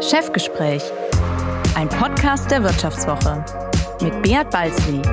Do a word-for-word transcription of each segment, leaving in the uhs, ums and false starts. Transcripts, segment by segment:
Chefgespräch, ein Podcast der Wirtschaftswoche mit Beat Balzli.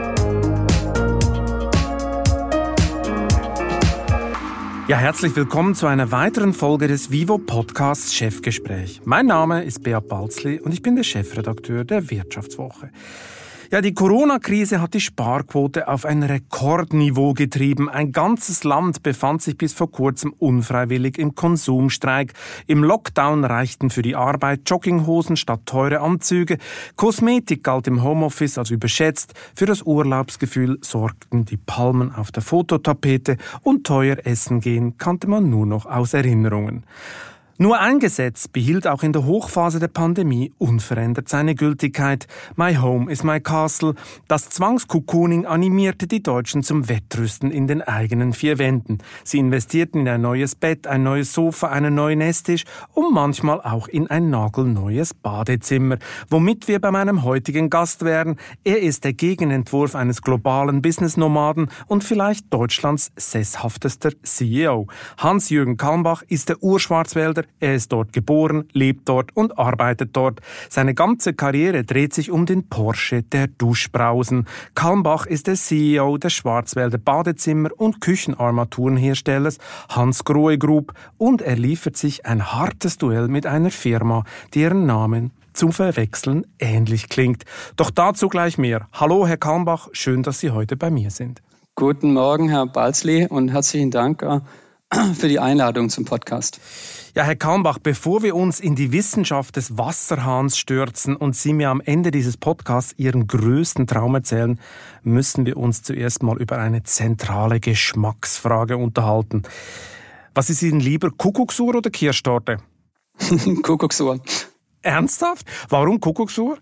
Ja, herzlich willkommen zu einer weiteren Folge des Vivo-Podcasts Chefgespräch. Mein Name ist Beat Balzli und ich bin der Chefredakteur der Wirtschaftswoche. Ja, die Corona-Krise hat die Sparquote auf ein Rekordniveau getrieben. Ein ganzes Land befand sich bis vor kurzem unfreiwillig im Konsumstreik. Im Lockdown reichten für die Arbeit Jogginghosen statt teure Anzüge. Kosmetik galt im Homeoffice als überschätzt. Für das Urlaubsgefühl sorgten die Palmen auf der Fototapete und teuer essen gehen kannte man nur noch aus Erinnerungen. Nur ein Gesetz behielt auch in der Hochphase der Pandemie unverändert seine Gültigkeit. My Home is my Castle. Das Zwangskokooning animierte die Deutschen zum Wettrüsten in den eigenen vier Wänden. Sie investierten in ein neues Bett, ein neues Sofa, einen neuen Esstisch und manchmal auch in ein nagelneues Badezimmer. Womit wir bei meinem heutigen Gast wären. Er ist der Gegenentwurf eines globalen Business-Nomaden und vielleicht Deutschlands sesshaftester C E O. Hans-Jürgen Kalmbach ist der Urschwarzwälder. Er ist dort geboren, lebt dort und arbeitet dort. Seine ganze Karriere dreht sich um den Porsche der Duschbrausen. Kalmbach ist der C E O des Schwarzwälder Badezimmer- und Küchenarmaturenherstellers Hans Grohe Group und er liefert sich ein hartes Duell mit einer Firma, deren Namen zum Verwechseln ähnlich klingt. Doch dazu gleich mehr. Hallo Herr Kalmbach, schön, dass Sie heute bei mir sind. Guten Morgen, Herr Balzli, und herzlichen Dank für die Einladung zum Podcast. Ja, Herr Kalmbach, bevor wir uns in die Wissenschaft des Wasserhahns stürzen und Sie mir am Ende dieses Podcasts Ihren größten Traum erzählen, müssen wir uns zuerst mal über eine zentrale Geschmacksfrage unterhalten. Was ist Ihnen lieber, Kuckucksuhr oder Kirschtorte? Kuckucksuhr. Ernsthaft? Warum Kuckucksuhr?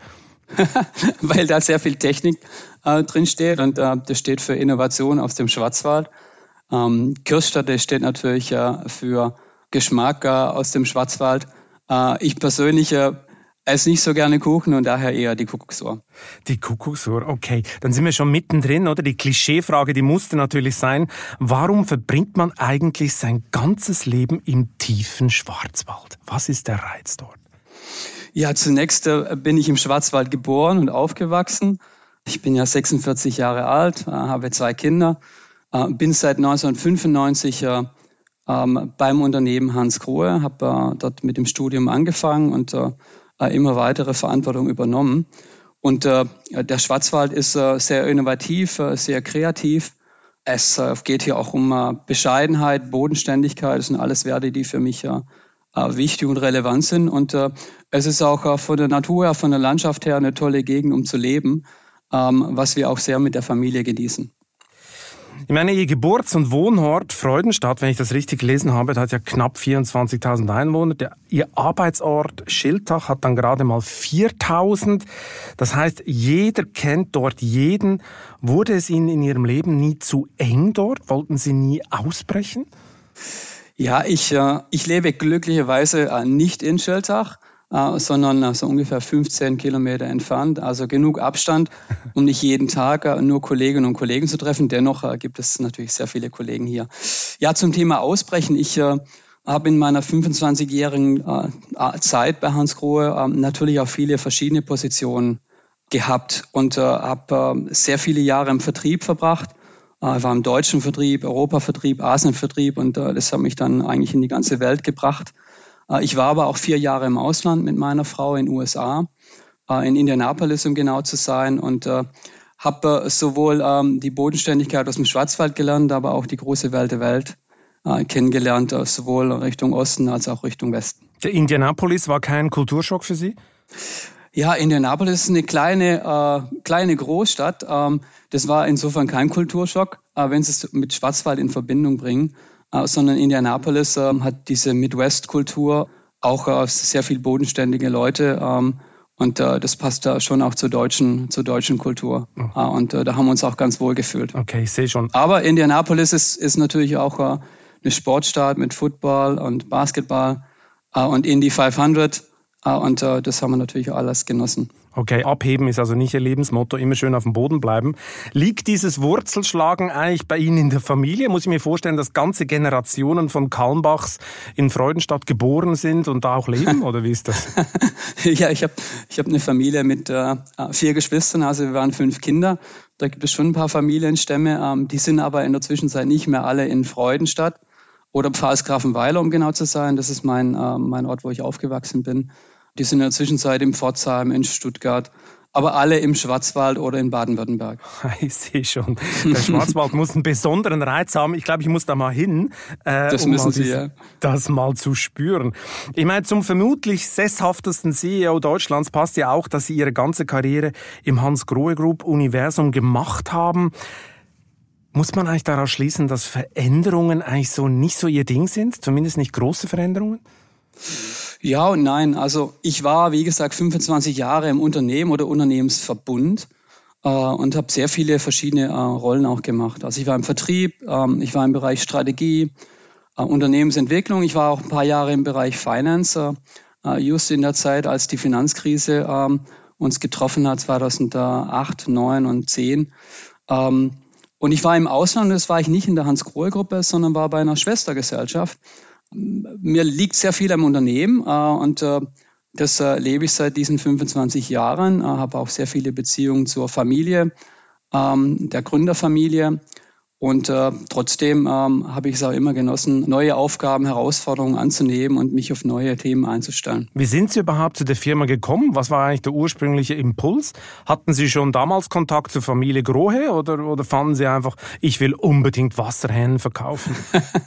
Weil da sehr viel Technik äh, drin steht und äh, das steht für Innovation aus dem Schwarzwald. Ähm, Kirschtorte steht natürlich äh, für Geschmack äh, aus dem Schwarzwald. Äh, ich persönlich äh, esse nicht so gerne Kuchen und daher eher die Kuckucksuhr. Die Kuckucksuhr, okay. Dann sind wir schon mittendrin, oder? Die Klischeefrage, die musste natürlich sein. Warum verbringt man eigentlich sein ganzes Leben im tiefen Schwarzwald? Was ist der Reiz dort? Ja, zunächst äh, bin ich im Schwarzwald geboren und aufgewachsen. Ich bin ja sechsundvierzig Jahre alt, äh, habe zwei Kinder, äh, bin seit neunzehnhundertfünfundneunzig äh, ähm, beim Unternehmen Hans Grohe, habe äh, dort mit dem Studium angefangen und äh, immer weitere Verantwortung übernommen. Und äh, der Schwarzwald ist äh, sehr innovativ, äh, sehr kreativ. Es äh, geht hier auch um äh, Bescheidenheit, Bodenständigkeit. Das sind alles Werte, die für mich äh, wichtig und relevant sind. Und äh, es ist auch äh, von der Natur her, von der Landschaft her eine tolle Gegend, um zu leben, ähm, was wir auch sehr mit der Familie genießen. Ich meine, Ihr Geburts- und Wohnort Freudenstadt, wenn ich das richtig gelesen habe, das hat ja knapp vierundzwanzigtausend Einwohner. Der, Ihr Arbeitsort Schiltach hat dann gerade mal viertausend. Das heißt, jeder kennt dort jeden. Wurde es Ihnen in Ihrem Leben nie zu eng dort? Wollten Sie nie ausbrechen? Ja, ich, äh, ich lebe glücklicherweise äh, nicht in Schiltach, äh, sondern äh, so ungefähr fünfzehn Kilometer entfernt. Also genug Abstand, um nicht jeden Tag äh, nur Kolleginnen und Kollegen zu treffen. Dennoch äh, gibt es natürlich sehr viele Kollegen hier. Ja, zum Thema Ausbrechen. Ich äh, habe in meiner fünfundzwanzigjährigen äh, Zeit bei Hans Grohe äh, natürlich auch viele verschiedene Positionen gehabt und äh, habe äh, sehr viele Jahre im Vertrieb verbracht. Ich war im deutschen Vertrieb, Europavertrieb, Asienvertrieb und äh, das hat mich dann eigentlich in die ganze Welt gebracht. Äh, ich war aber auch vier Jahre im Ausland mit meiner Frau in den U S A, äh, in Indianapolis, um genau zu sein, und äh, habe äh, sowohl ähm, die Bodenständigkeit aus dem Schwarzwald gelernt, aber auch die große Welt der Welt äh, kennengelernt, äh, sowohl Richtung Osten als auch Richtung Westen. Der Indianapolis war kein Kulturschock für Sie? Ja, Indianapolis ist eine kleine, äh, kleine Großstadt. Ähm, das war insofern kein Kulturschock, äh, wenn Sie es mit Schwarzwald in Verbindung bringen, äh, sondern Indianapolis äh, hat diese Midwest-Kultur, auch äh, sehr viel bodenständige Leute ähm, und äh, das passt da schon auch zur deutschen, zur deutschen Kultur. Oh. Äh, und äh, da haben wir uns auch ganz wohl gefühlt. Okay, ich sehe schon. Aber Indianapolis ist, ist natürlich auch äh, eine Sportstadt mit Football und Basketball äh, und Indy fünfhundert. Und äh, das haben wir natürlich alles genossen. Okay, abheben ist also nicht Ihr Lebensmotto, immer schön auf dem Boden bleiben. Liegt dieses Wurzelschlagen eigentlich bei Ihnen in der Familie? Muss ich mir vorstellen, dass ganze Generationen von Kalmbachs in Freudenstadt geboren sind und da auch leben, oder wie ist das? Ja, ich habe ich hab eine Familie mit äh, vier Geschwistern, also wir waren fünf Kinder. Da gibt es schon ein paar Familienstämme, ähm, die sind aber in der Zwischenzeit nicht mehr alle in Freudenstadt oder Pfalzgrafenweiler, um genau zu sein. Das ist mein, äh, mein Ort, wo ich aufgewachsen bin. Die sind in der Zwischenzeit in Pforzheim, in Stuttgart, aber alle im Schwarzwald oder in Baden-Württemberg. Ich sehe schon, der Schwarzwald muss einen besonderen Reiz haben. Ich glaube, ich muss da mal hin, äh, das um müssen mal Sie, dies, ja. das mal zu spüren. Ich meine, zum vermutlich sesshaftesten C E O Deutschlands passt ja auch, dass Sie Ihre ganze Karriere im Hans-Grohe-Group-Universum gemacht haben. Muss man eigentlich daraus schließen, dass Veränderungen eigentlich so nicht so Ihr Ding sind? Zumindest nicht große Veränderungen? Ja und nein. Also ich war, wie gesagt, fünfundzwanzig Jahre im Unternehmen oder Unternehmensverbund äh, und habe sehr viele verschiedene äh, Rollen auch gemacht. Also ich war im Vertrieb, ähm, ich war im Bereich Strategie, äh, Unternehmensentwicklung. Ich war auch ein paar Jahre im Bereich Finance, äh, just in der Zeit, als die Finanzkrise äh, uns getroffen hat, zweitausendacht, zweitausendneun und zweitausendzehn. Ähm, und ich war im Ausland, das war ich nicht in der Hans-Grohe-Gruppe, sondern war bei einer Schwestergesellschaft. Mir liegt sehr viel am Unternehmen äh, und äh, das äh, lebe ich seit diesen fünfundzwanzig Jahren, äh, habe auch sehr viele Beziehungen zur Familie, ähm, der Gründerfamilie und äh, trotzdem ähm, habe ich es auch immer genossen, neue Aufgaben, Herausforderungen anzunehmen und mich auf neue Themen einzustellen. Wie sind Sie überhaupt zu der Firma gekommen? Was war eigentlich der ursprüngliche Impuls? Hatten Sie schon damals Kontakt zur Familie Grohe oder, oder fanden Sie einfach, ich will unbedingt Wasserhähnen verkaufen?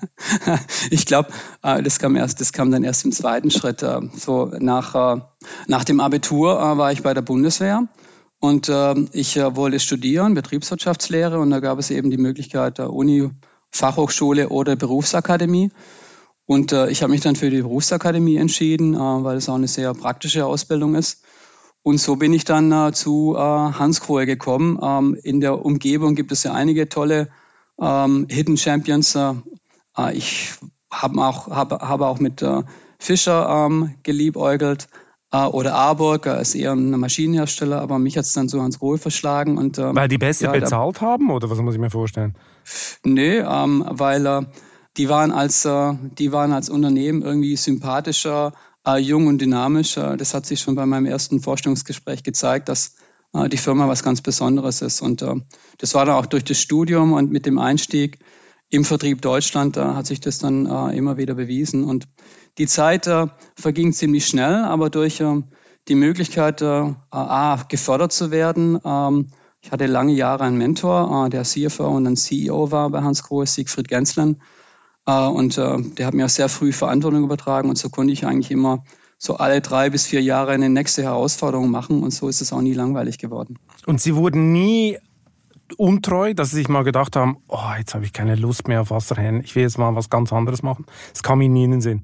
Ich glaube, äh, das kam erst, das kam dann erst im zweiten Schritt. Äh, so nach, äh, nach dem Abitur äh, war ich bei der Bundeswehr. Und äh, ich äh, wollte studieren, Betriebswirtschaftslehre, und da gab es eben die Möglichkeit der Uni, Fachhochschule oder Berufsakademie. Und äh, ich habe mich dann für die Berufsakademie entschieden, äh, weil es auch eine sehr praktische Ausbildung ist. Und so bin ich dann äh, zu äh, Hans Grohe gekommen. Ähm, in der Umgebung gibt es ja einige tolle ähm, Hidden Champions. Äh, ich habe auch, hab, hab auch mit äh, Fischer ähm, geliebäugelt. Oder Arburg, ist eher ein Maschinenhersteller, aber mich hat es dann zu Hans Grohe verschlagen. Und, ähm, weil die besser ja, bezahlt da, haben, oder was muss ich mir vorstellen? Nee, ähm, weil äh, die, waren als, äh, die waren als Unternehmen irgendwie sympathischer, äh, jung und dynamisch. Äh, das hat sich schon bei meinem ersten Vorstellungsgespräch gezeigt, dass äh, die Firma was ganz Besonderes ist. Und äh, das war dann auch durch das Studium und mit dem Einstieg im Vertrieb Deutschland, da hat sich das dann äh, immer wieder bewiesen. Und die Zeit äh, verging ziemlich schnell, aber durch äh, die Möglichkeit, äh, A, gefördert zu werden. Ähm, ich hatte lange Jahre einen Mentor, äh, der C F O und dann C E O war bei Hans Grohe, Siegfried Genzlen. Äh, und äh, der hat mir auch sehr früh Verantwortung übertragen. Und so konnte ich eigentlich immer so alle drei bis vier Jahre eine nächste Herausforderung machen. Und so ist es auch nie langweilig geworden. Und Sie wurden nie untreu, dass Sie sich mal gedacht haben, oh, jetzt habe ich keine Lust mehr auf Wasserhähnen, ich will jetzt mal was ganz anderes machen. Das kam Ihnen nie in den Sinn.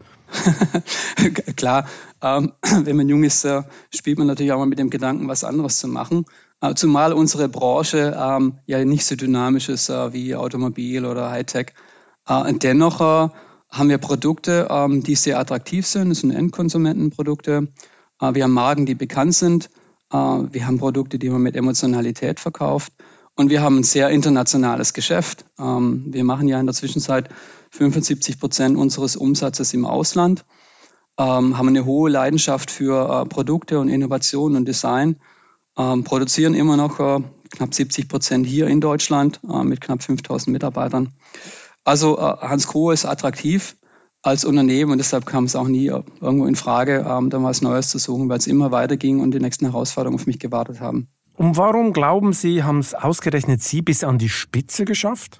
Klar, ähm, wenn man jung ist, äh, spielt man natürlich auch mal mit dem Gedanken, was anderes zu machen. Äh, zumal unsere Branche ähm, ja nicht so dynamisch ist äh, wie Automobil oder Hightech. Äh, dennoch äh, haben wir Produkte, ähm, die sehr attraktiv sind. Das sind Endkonsumentenprodukte. Äh, wir haben Marken, die bekannt sind. Äh, wir haben Produkte, die man mit Emotionalität verkauft. Und wir haben ein sehr internationales Geschäft. Ähm, wir machen ja in der Zwischenzeit fünfundsiebzig Prozent unseres Umsatzes im Ausland, ähm, haben eine hohe Leidenschaft für äh, Produkte und Innovation und Design, ähm, produzieren immer noch äh, knapp siebzig Prozent hier in Deutschland äh, mit knapp fünftausend Mitarbeitern. Also äh, Hans Grohe ist attraktiv als Unternehmen und deshalb kam es auch nie äh, irgendwo in Frage, ähm, da was Neues zu suchen, weil es immer weiterging und die nächsten Herausforderungen auf mich gewartet haben. Und warum glauben Sie, haben es ausgerechnet Sie bis an die Spitze geschafft?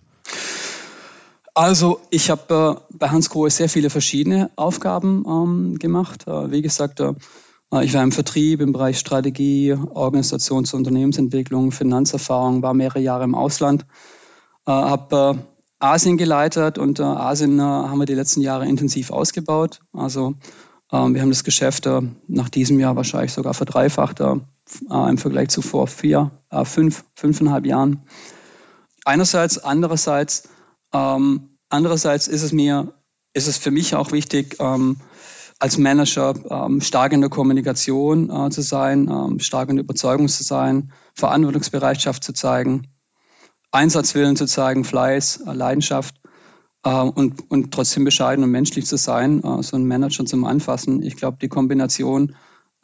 Also ich habe äh, bei Hans Grohe sehr viele verschiedene Aufgaben ähm, gemacht. Äh, wie gesagt, äh, ich war im Vertrieb, im Bereich Strategie, Organisations- und Unternehmensentwicklung, Finanzerfahrung, war mehrere Jahre im Ausland, äh, habe äh, Asien geleitet und äh, Asien äh, haben wir die letzten Jahre intensiv ausgebaut. Also äh, wir haben das Geschäft äh, nach diesem Jahr wahrscheinlich sogar verdreifacht äh, im Vergleich zu vor vier, äh, fünf, fünfeinhalb Jahren. Einerseits, andererseits, ähm, andererseits ist es mir, ist es für mich auch wichtig, ähm, als Manager ähm, stark in der Kommunikation äh, zu sein, ähm, stark in der Überzeugung zu sein, Verantwortungsbereitschaft zu zeigen, Einsatzwillen zu zeigen, Fleiß, äh, Leidenschaft äh, und, und trotzdem bescheiden und menschlich zu sein, äh, so einen Manager zum Anfassen. Ich glaube, die Kombination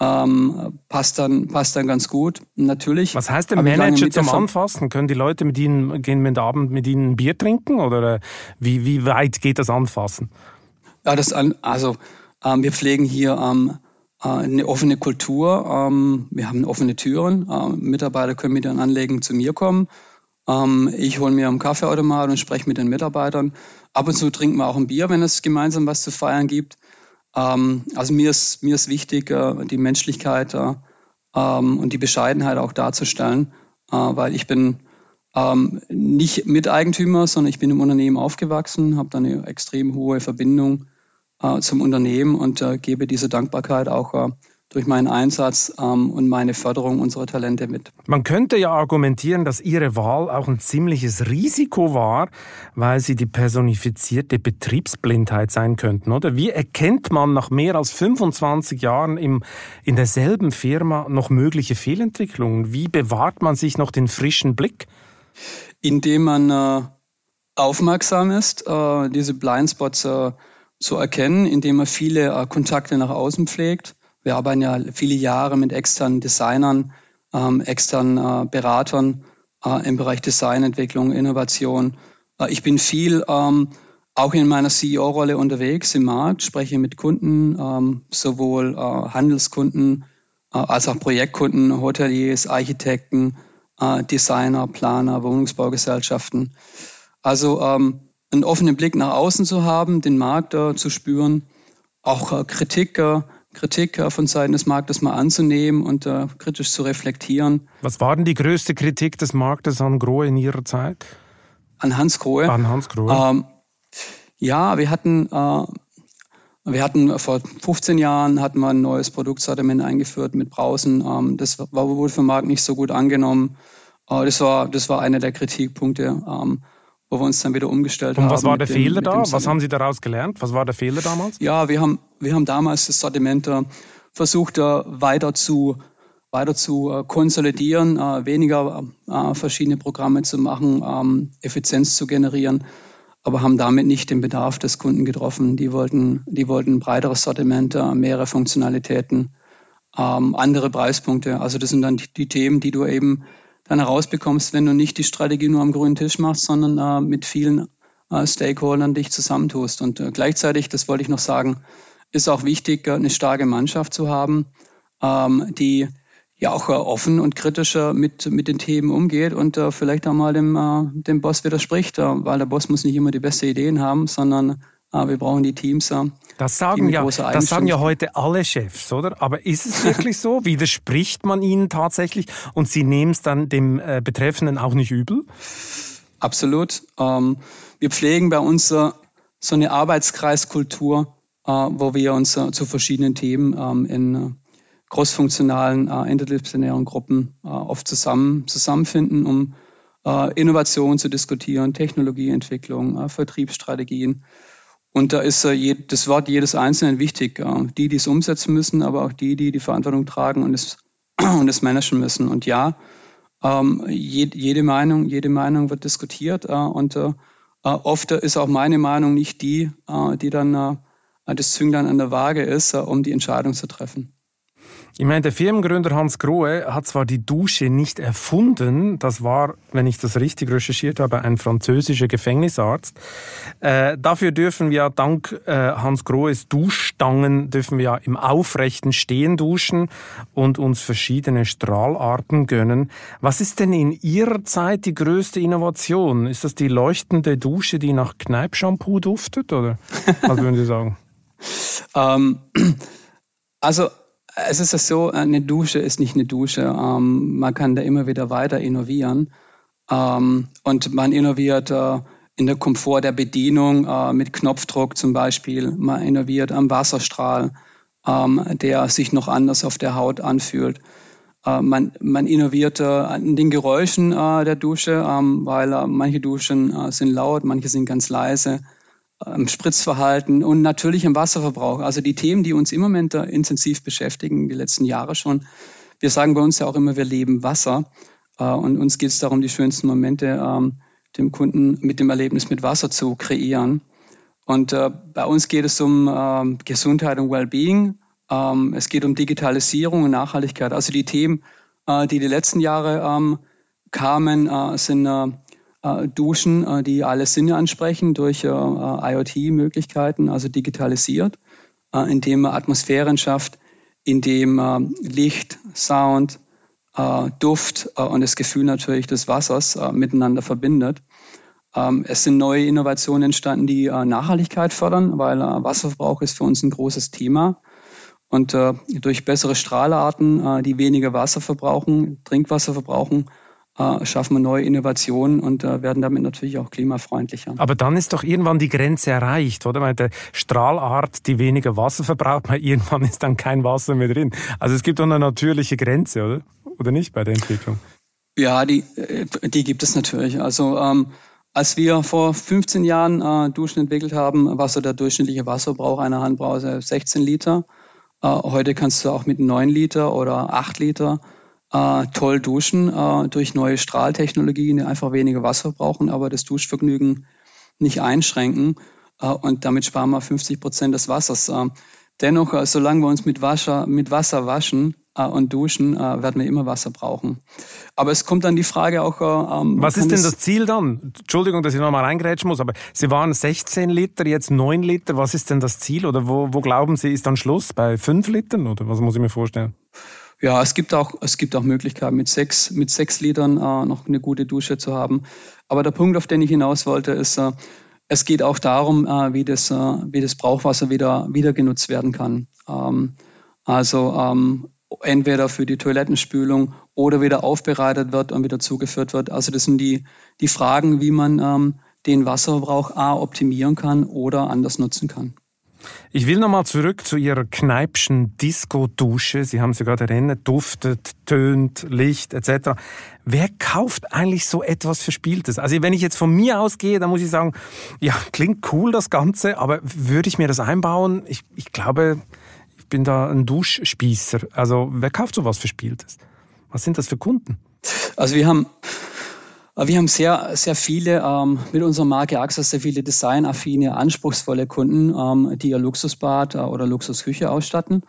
ähm, passt dann passt dann ganz gut. Natürlich. Was heißt der Manager zum Anfassen? Können die Leute mit Ihnen gehen mit Abend mit Ihnen ein Bier trinken oder wie wie weit geht das Anfassen? Ja, das an, also ähm, wir pflegen hier ähm, äh, eine offene Kultur. Ähm, wir haben offene Türen. Ähm, Mitarbeiter können mit ihren Anliegen zu mir kommen. Ähm, ich hole mir einen Kaffeeautomat und spreche mit den Mitarbeitern. Ab und zu trinken wir auch ein Bier, wenn es gemeinsam was zu feiern gibt. Ähm, also mir ist, mir ist wichtig, äh, die Menschlichkeit äh, ähm, und die Bescheidenheit auch darzustellen, äh, weil ich bin ähm, nicht Miteigentümer, sondern ich bin im Unternehmen aufgewachsen, habe da eine extrem hohe Verbindung äh, zum Unternehmen und äh, gebe diese Dankbarkeit auch äh, durch meinen Einsatz ähm, und meine Förderung unserer Talente mit. Man könnte ja argumentieren, dass Ihre Wahl auch ein ziemliches Risiko war, weil Sie die personifizierte Betriebsblindheit sein könnten, oder? Wie erkennt man nach mehr als fünfundzwanzig Jahren im, in derselben Firma noch mögliche Fehlentwicklungen? Wie bewahrt man sich noch den frischen Blick? Indem man äh, aufmerksam ist, äh, diese Blindspots äh, zu erkennen, indem man viele äh, Kontakte nach außen pflegt. Wir arbeiten ja viele Jahre mit externen Designern, ähm, externen äh, Beratern äh, im Bereich Designentwicklung, Innovation. Äh, ich bin viel ähm, auch in meiner C E O-Rolle unterwegs im Markt, spreche mit Kunden, ähm, sowohl äh, Handelskunden äh, als auch Projektkunden, Hoteliers, Architekten, äh, Designer, Planer, Wohnungsbaugesellschaften. Also ähm, einen offenen Blick nach außen zu haben, den Markt äh, zu spüren, auch äh, Kritik äh, Kritik von Seiten des Marktes mal anzunehmen und äh, kritisch zu reflektieren. Was war denn die größte Kritik des Marktes an Grohe in Ihrer Zeit? An Hans Grohe? An Hans Grohe. Ähm, ja, wir hatten, äh, wir hatten vor fünfzehn Jahren hatten wir ein neues Produktsortiment eingeführt mit Brausen. Ähm, das war, wurde vom Markt nicht so gut angenommen. Äh, das war, das war einer der Kritikpunkte, ähm, wo wir uns dann wieder umgestellt haben. Und was war der dem, Fehler da? Was haben Sie daraus gelernt? Was war der Fehler damals? Ja, wir haben, wir haben damals das Sortiment äh, versucht, äh, weiter zu, weiter zu äh, konsolidieren, äh, weniger äh, verschiedene Programme zu machen, ähm, Effizienz zu generieren, aber haben damit nicht den Bedarf des Kunden getroffen. Die wollten, die wollten ein breiteres Sortiment, äh, mehrere Funktionalitäten, ähm, andere Preispunkte. Also das sind dann die, die Themen, die du eben dann herausbekommst, wenn du nicht die Strategie nur am grünen Tisch machst, sondern äh, mit vielen äh, Stakeholdern dich zusammentust. Und äh, gleichzeitig, das wollte ich noch sagen, ist auch wichtig, äh, eine starke Mannschaft zu haben, ähm, die ja auch äh, offen und kritisch äh, mit, mit den Themen umgeht und äh, vielleicht auch mal dem, äh, dem Boss widerspricht, äh, weil der Boss muss nicht immer die besten Ideen haben, sondern äh, wir brauchen die Teams. Äh, Das sagen, ja, das sagen ja heute alle Chefs, oder? Aber ist es wirklich so? Widerspricht man ihnen tatsächlich und sie nehmen es dann dem äh, Betreffenden auch nicht übel? Absolut. Ähm, wir pflegen bei uns äh, so eine Arbeitskreiskultur, äh, wo wir uns äh, zu verschiedenen Themen ähm, in äh, crossfunktionalen, äh, interdisziplinären Gruppen äh, oft zusammen, zusammenfinden, um äh, Innovation zu diskutieren, Technologieentwicklung, äh, Vertriebsstrategien. Und da ist äh, das Wort jedes Einzelnen wichtig. Äh, die, die es umsetzen müssen, aber auch die, die die Verantwortung tragen und es, und es managen müssen. Und ja, ähm, jede, jede Meinung, jede Meinung wird diskutiert. Äh, und äh, oft ist auch meine Meinung nicht die, äh, die dann äh, das Zünglein an der Waage ist, äh, um die Entscheidung zu treffen. Ich meine, der Firmengründer Hans Grohe hat zwar die Dusche nicht erfunden, das war, wenn ich das richtig recherchiert habe, ein französischer Gefängnisarzt. Äh, dafür dürfen wir dank äh, Hans Grohes Duschstangen dürfen wir ja im aufrechten Stehen duschen und uns verschiedene Strahlarten gönnen. Was ist denn in Ihrer Zeit die größte Innovation? Ist das die leuchtende Dusche, die nach Kneippshampoo duftet, oder was würden Sie sagen? ähm, also Es ist ja so, eine Dusche ist nicht eine Dusche. Ähm, man kann da immer wieder weiter innovieren. Ähm, und man innoviert äh, in der Komfort der Bedienung äh, mit Knopfdruck zum Beispiel. Man innoviert am Wasserstrahl, ähm, der sich noch anders auf der Haut anfühlt. Äh, man, man innoviert äh, an den Geräuschen äh, der Dusche, ähm, weil äh, manche Duschen äh, sind laut, manche sind ganz leise. Im Spritzverhalten und natürlich im Wasserverbrauch. Also die Themen, die uns im Moment äh, intensiv beschäftigen, die letzten Jahre schon. Wir sagen bei uns ja auch immer, wir leben Wasser. Äh, und uns geht es darum, die schönsten Momente ähm, dem Kunden mit dem Erlebnis mit Wasser zu kreieren. Und äh, bei uns geht es um äh, Gesundheit und Wellbeing. Ähm, es geht um Digitalisierung und Nachhaltigkeit. Also die Themen, äh, die die letzten Jahre ähm, kamen, äh, sind äh, äh, Duschen, äh, die alle Sinne ansprechen durch äh, IoT-Möglichkeiten, also digitalisiert, äh, indem man Atmosphären schafft, indem äh, Licht, Sound, äh, Duft äh, und das Gefühl natürlich des Wassers äh, miteinander verbindet. Ähm, es sind neue Innovationen entstanden, die äh, Nachhaltigkeit fördern, weil äh, Wasserverbrauch ist für uns ein großes Thema. Und äh, durch bessere Strahlarten, äh, die weniger Wasser verbrauchen, Trinkwasser verbrauchen, äh, schaffen wir neue Innovationen und äh, werden damit natürlich auch klimafreundlicher. Aber dann ist doch irgendwann die Grenze erreicht, oder? Weil der Strahlart, die weniger Wasser verbraucht, weil irgendwann ist dann kein Wasser mehr drin. Also es gibt doch eine natürliche Grenze, oder? Oder nicht bei der Entwicklung? Ja, die, die gibt es natürlich. Also ähm, als wir vor fünfzehn Jahren äh, Duschen entwickelt haben, war so der durchschnittliche Wasserverbrauch einer Handbrause sechzehn Liter. Äh, heute kannst du auch mit neun Liter oder acht Liter äh, toll duschen äh, durch neue Strahltechnologien, die einfach weniger Wasser brauchen, aber das Duschvergnügen nicht einschränken. Äh, und damit sparen wir fünfzig Prozent des Wassers. Äh, dennoch, äh, solange wir uns mit Wasser, mit Wasser waschen äh, und duschen, äh, werden wir immer Wasser brauchen. Aber es kommt dann die Frage auch... Äh, ähm, Was ist denn das Ziel dann? Entschuldigung, dass ich nochmal reingrätschen muss, aber Sie waren sechzehn Liter, jetzt neun Liter. Was ist denn das Ziel? Oder wo, wo glauben Sie, ist dann Schluss? Bei fünf Litern? Oder was muss ich mir vorstellen? Ja, es gibt auch, es gibt auch Möglichkeiten, mit sechs, mit sechs Litern äh, noch eine gute Dusche zu haben. Aber der Punkt, auf den ich hinaus wollte, ist, äh, es geht auch darum, äh, wie das, äh, wie das Brauchwasser wieder, wieder genutzt werden kann. Ähm, also ähm, entweder für die Toilettenspülung oder wieder aufbereitet wird und wieder zugeführt wird. Also das sind die, die Fragen, wie man ähm, den Wasserverbrauch A optimieren kann oder anders nutzen kann. Ich will nochmal zurück zu Ihrer Kneipschen Disco-Dusche. Sie haben sie gerade erinnert, duftet, tönt, Licht et cetera. Wer kauft eigentlich so etwas Verspieltes? Also wenn ich jetzt von mir ausgehe, dann muss ich sagen, ja, klingt cool das Ganze, aber würde ich mir das einbauen? Ich, ich glaube, ich bin da ein Duschspießer. Also wer kauft sowas Verspieltes? Was sind das für Kunden? Also wir haben... Wir haben sehr, sehr viele, ähm, mit unserer Marke Axos, sehr viele designaffine, anspruchsvolle Kunden, ähm, die ihr Luxusbad äh, oder Luxusküche ausstatten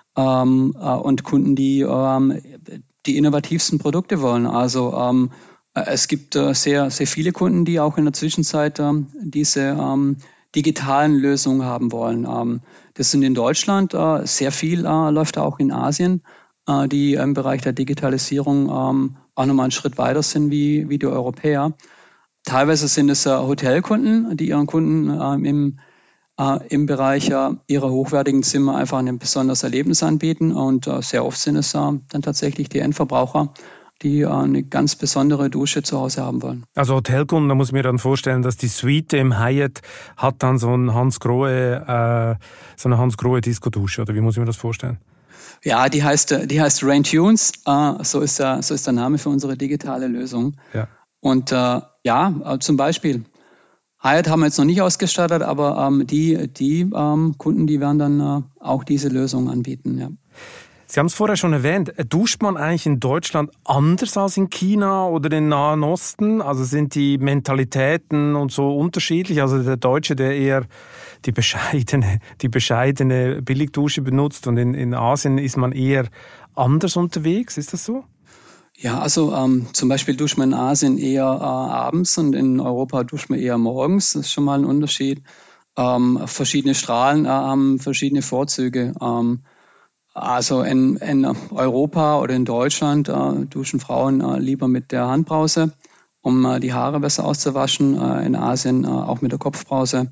ähm, äh, und Kunden, die ähm, die innovativsten Produkte wollen. Also ähm, es gibt äh, sehr, sehr viele Kunden, die auch in der Zwischenzeit ähm, diese ähm, digitalen Lösungen haben wollen. Ähm, das sind in Deutschland äh, sehr viel, äh, läuft auch in Asien, äh, die im Bereich der Digitalisierung ähm, auch nochmal einen Schritt weiter sind wie, wie die Europäer. Teilweise sind es äh, Hotelkunden, die ihren Kunden äh, im, äh, im Bereich äh, ihrer hochwertigen Zimmer einfach ein besonderes Erlebnis anbieten. Und äh, sehr oft sind es äh, dann tatsächlich die Endverbraucher, die äh, eine ganz besondere Dusche zu Hause haben wollen. Also Hotelkunden, da muss ich mir dann vorstellen, dass die Suite im Hyatt hat dann so, ein Hans Grohe, äh, so eine Hans Grohe Disco-Dusche, oder wie muss ich mir das vorstellen? Ja, die heißt, die heißt Rain Tunes. Äh, so ist der, so ist der Name für unsere digitale Lösung. Ja. Und äh, ja, äh, zum Beispiel Hyatt haben wir jetzt noch nicht ausgestattet, aber ähm, die, die ähm, Kunden, die werden dann äh, auch diese Lösung anbieten. Ja. Sie haben es vorher schon erwähnt. Duscht man eigentlich in Deutschland anders als in China oder im Nahen Osten? Also sind die Mentalitäten und so unterschiedlich? Also der Deutsche, der eher die bescheidene, die bescheidene Billigdusche benutzt und in, in Asien ist man eher anders unterwegs. Ist das so? Ja, also ähm, zum Beispiel duscht man in Asien eher äh, abends und in Europa duscht man eher morgens. Das ist schon mal ein Unterschied. Ähm, verschiedene Strahlen äh, haben verschiedene Vorzüge. Ähm, Also in, in Europa oder in Deutschland äh, duschen Frauen äh, lieber mit der Handbrause, um äh, die Haare besser auszuwaschen. Äh, in Asien äh, auch mit der Kopfbrause.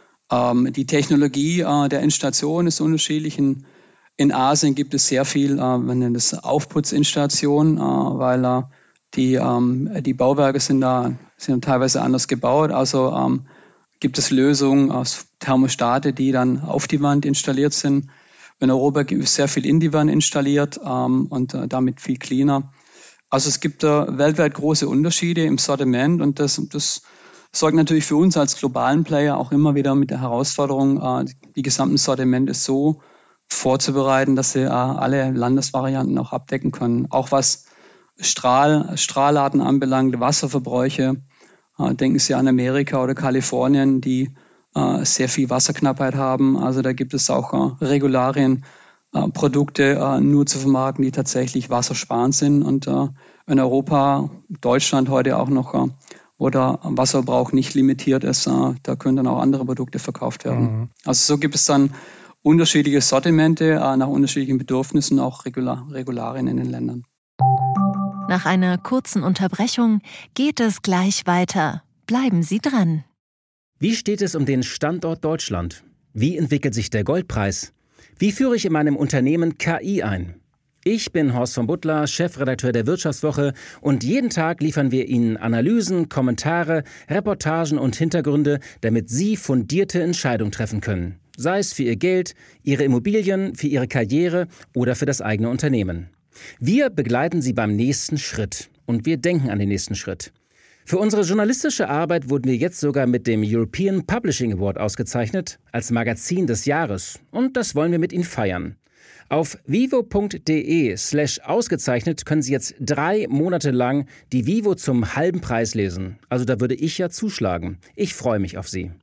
Ähm, die Technologie äh, der Installation ist unterschiedlich. In, in Asien gibt es sehr viel, äh, man nennt es Aufputzinstallation, äh, weil äh, die, ähm, die Bauwerke sind da sind teilweise anders gebaut. Also ähm, gibt es Lösungen aus Thermostate, die dann auf die Wand installiert sind. In Europa gibt es sehr viel in die Wand installiert ähm, und äh, damit viel cleaner. Also es gibt äh, weltweit große Unterschiede im Sortiment und das, das sorgt natürlich für uns als globalen Player auch immer wieder mit der Herausforderung, äh, die gesamten Sortimente so vorzubereiten, dass sie äh, alle Landesvarianten auch abdecken können. Auch was Strahl, Strahlarten anbelangt, Wasserverbräuche. Äh, denken Sie an Amerika oder Kalifornien, die sehr viel Wasserknappheit haben. Also da gibt es auch äh, Regularien, äh, Produkte äh, nur zu vermarkten, die tatsächlich wassersparend sind. Und äh, in Europa, Deutschland heute auch noch, äh, wo der Wasserverbrauch nicht limitiert ist, äh, da können dann auch andere Produkte verkauft werden. Mhm. Also so gibt es dann unterschiedliche Sortimente äh, nach unterschiedlichen Bedürfnissen, auch Regular- Regularien in den Ländern. Nach einer kurzen Unterbrechung geht es gleich weiter. Bleiben Sie dran. Wie steht es um den Standort Deutschland? Wie entwickelt sich der Goldpreis? Wie führe ich in meinem Unternehmen K I ein? Ich bin Horst von Butler, Chefredakteur der Wirtschaftswoche, und jeden Tag liefern wir Ihnen Analysen, Kommentare, Reportagen und Hintergründe, damit Sie fundierte Entscheidungen treffen können. Sei es für Ihr Geld, Ihre Immobilien, für Ihre Karriere oder für das eigene Unternehmen. Wir begleiten Sie beim nächsten Schritt und wir denken an den nächsten Schritt. Für unsere journalistische Arbeit wurden wir jetzt sogar mit dem European Publishing Award ausgezeichnet als Magazin des Jahres, und das wollen wir mit Ihnen feiern. Auf vivo.de slash ausgezeichnet können Sie jetzt drei Monate lang die Vivo zum halben Preis lesen. Also da würde ich ja zuschlagen. Ich freue mich auf Sie.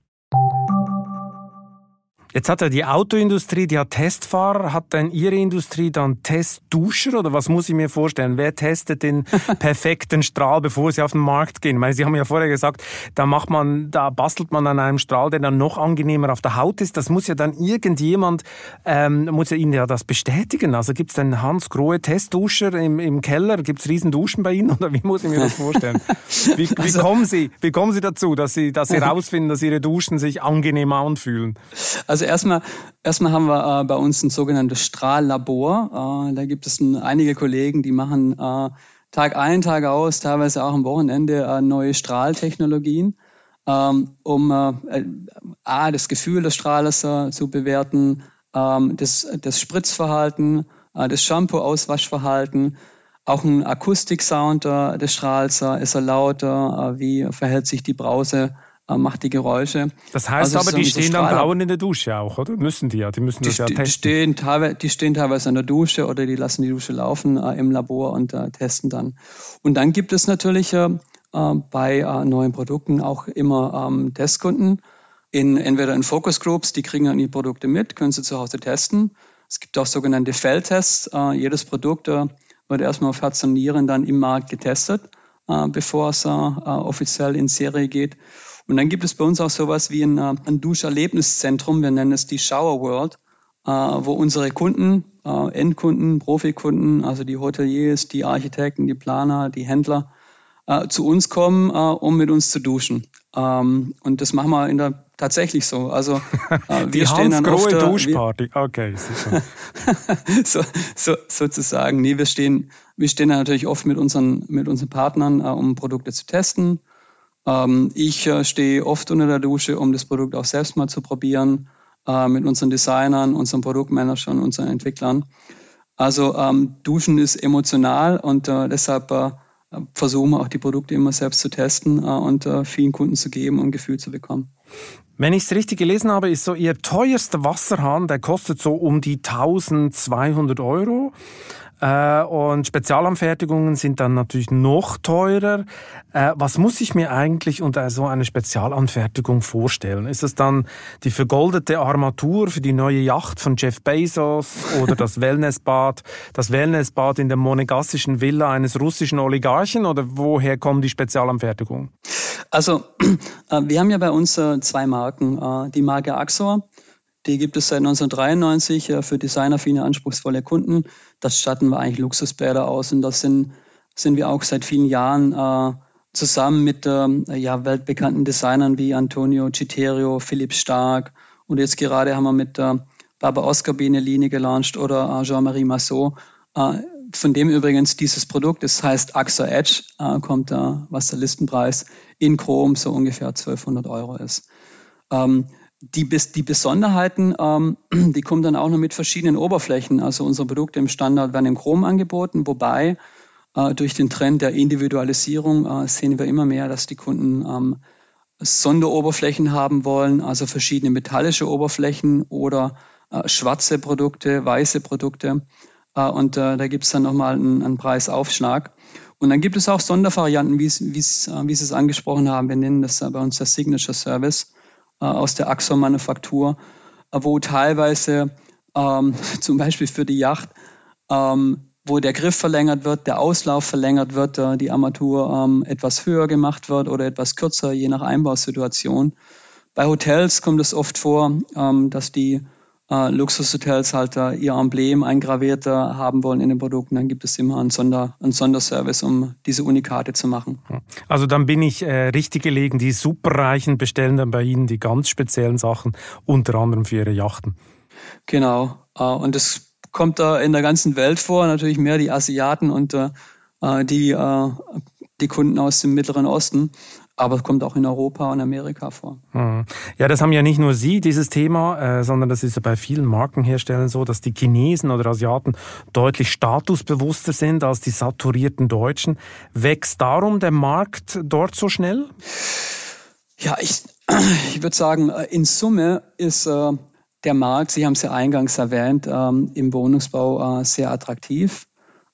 Jetzt hat ja die Autoindustrie, die hat Testfahrer. Hat denn Ihre Industrie dann Testduscher, oder was muss ich mir vorstellen? Wer testet den perfekten Strahl, bevor sie auf den Markt gehen? Ich meine, Sie haben ja vorher gesagt, da macht man, da bastelt man an einem Strahl, der dann noch angenehmer auf der Haut ist. Das muss ja dann irgendjemand, ähm, muss ja Ihnen ja das bestätigen. Also gibt es denn Hans Grohe Testduscher im, im Keller? Gibt es riesen Duschen bei Ihnen, oder wie muss ich mir das vorstellen? Wie, wie also, kommen Sie, wie kommen Sie dazu, dass Sie, dass Sie rausfinden, dass Ihre Duschen sich angenehm anfühlen? Also erstmal, erstmal haben wir äh, bei uns ein sogenanntes Strahllabor. Äh, da gibt es ein, einige Kollegen, die machen äh, Tag ein, Tag aus, teilweise auch am Wochenende äh, neue Strahltechnologien, ähm, um äh, A, das Gefühl des Strahles äh, zu bewerten, ähm, das, das Spritzverhalten, äh, das Shampoo-Auswaschverhalten, auch ein Akustiksound äh, des Strahls, äh, ist er lauter, äh, wie verhält sich die Brause, macht die Geräusche. Das heißt also aber, die so stehen dann dauernd in der Dusche auch, oder? Müssen die ja, die müssen das die ja testen. Die stehen, teilweise, die stehen teilweise in der Dusche oder die lassen die Dusche laufen äh, im Labor und äh, testen dann. Und dann gibt es natürlich äh, bei äh, neuen Produkten auch immer ähm, Testkunden, in, entweder in Focus Groups, die kriegen dann die Produkte mit, können sie zu Hause testen. Es gibt auch sogenannte Feldtests. Äh, jedes Produkt äh, wird erstmal auf Herz und Nieren dann im Markt getestet, äh, bevor es äh, offiziell in Serie geht. Und dann gibt es bei uns auch sowas wie ein, ein Duscherlebniszentrum, wir nennen es die Shower World, äh, wo unsere Kunden, äh, Endkunden, Profikunden, also die Hoteliers, die Architekten, die Planer, die Händler, äh, zu uns kommen, äh, um mit uns zu duschen. Ähm, und das machen wir in der, tatsächlich so. Also äh, wir die stehen dann oft, Hans Grohe Duschparty. Okay, sicher. so, so, sozusagen. Nee, wir stehen, wir stehen da natürlich oft mit unseren, mit unseren Partnern, äh, um Produkte zu testen. Ich äh, stehe oft unter der Dusche, um das Produkt auch selbst mal zu probieren, äh, mit unseren Designern, unseren Produktmanagern, unseren Entwicklern. Also ähm, Duschen ist emotional, und äh, deshalb äh, versuchen wir auch die Produkte immer selbst zu testen äh, und äh, vielen Kunden zu geben, um ein Gefühl zu bekommen. Wenn ich es richtig gelesen habe, ist so Ihr teuerster Wasserhahn, der kostet so um die eintausendzweihundert Euro. Äh, und Spezialanfertigungen sind dann natürlich noch teurer. Äh, was muss ich mir eigentlich unter so eine Spezialanfertigung vorstellen? Ist es dann die vergoldete Armatur für die neue Yacht von Jeff Bezos oder das Wellnessbad, das Wellnessbad in der monegassischen Villa eines russischen Oligarchen, oder woher kommen die Spezialanfertigungen? Also äh, wir haben ja bei uns äh, zwei Marken. Äh, die Marke Axor, die gibt es seit neunzehnhundertdreiundneunzig äh, für designaffine, anspruchsvolle Kunden. Das statten wir eigentlich Luxusbäder aus, und das sind, sind wir auch seit vielen Jahren äh, zusammen mit äh, ja, weltbekannten Designern wie Antonio Citerio, Philipp Stark, und jetzt gerade haben wir mit äh, Baba Oscar Benelini gelauncht oder äh, Jean-Marie Massot. Äh, von dem übrigens dieses Produkt, das heißt Axor Edge, äh, kommt äh, was der Listenpreis in Chrom so ungefähr zwölfhundert Euro ist. Ähm, Die, die Besonderheiten, ähm, die kommen dann auch noch mit verschiedenen Oberflächen. Also unsere Produkte im Standard werden im Chrom angeboten, wobei äh, durch den Trend der Individualisierung äh, sehen wir immer mehr, dass die Kunden ähm, Sonderoberflächen haben wollen, also verschiedene metallische Oberflächen oder äh, schwarze Produkte, weiße Produkte. Äh, und äh, da gibt es dann nochmal einen, einen Preisaufschlag. Und dann gibt es auch Sondervarianten, wie Sie es angesprochen haben. Wir nennen das äh, bei uns der Signature Service aus der Axor-Manufaktur, wo teilweise ähm, zum Beispiel für die Yacht, ähm, wo der Griff verlängert wird, der Auslauf verlängert wird, äh, die Armatur ähm, etwas höher gemacht wird oder etwas kürzer, je nach Einbausituation. Bei Hotels kommt es oft vor, ähm, dass die äh, Luxushotels halt äh, ihr Emblem eingraviert äh, haben wollen in den Produkten. Dann gibt es immer einen, Sonder, einen Sonderservice, um diese Unikate zu machen. Also dann bin ich äh, richtig gelegen. Die Superreichen bestellen dann bei Ihnen die ganz speziellen Sachen, unter anderem für ihre Yachten. Genau. Äh, und das kommt da in der ganzen Welt vor, natürlich mehr die Asiaten und äh, die, äh, die Kunden aus dem Mittleren Osten, aber es kommt auch in Europa und Amerika vor. Ja, das haben ja nicht nur Sie, dieses Thema, äh, sondern das ist ja bei vielen Markenherstellern so, dass die Chinesen oder Asiaten deutlich statusbewusster sind als die saturierten Deutschen. Wächst darum der Markt dort so schnell? Ja, ich, ich würde sagen, in Summe ist äh, der Markt, Sie haben es ja eingangs erwähnt, ähm, im Wohnungsbau äh, sehr attraktiv.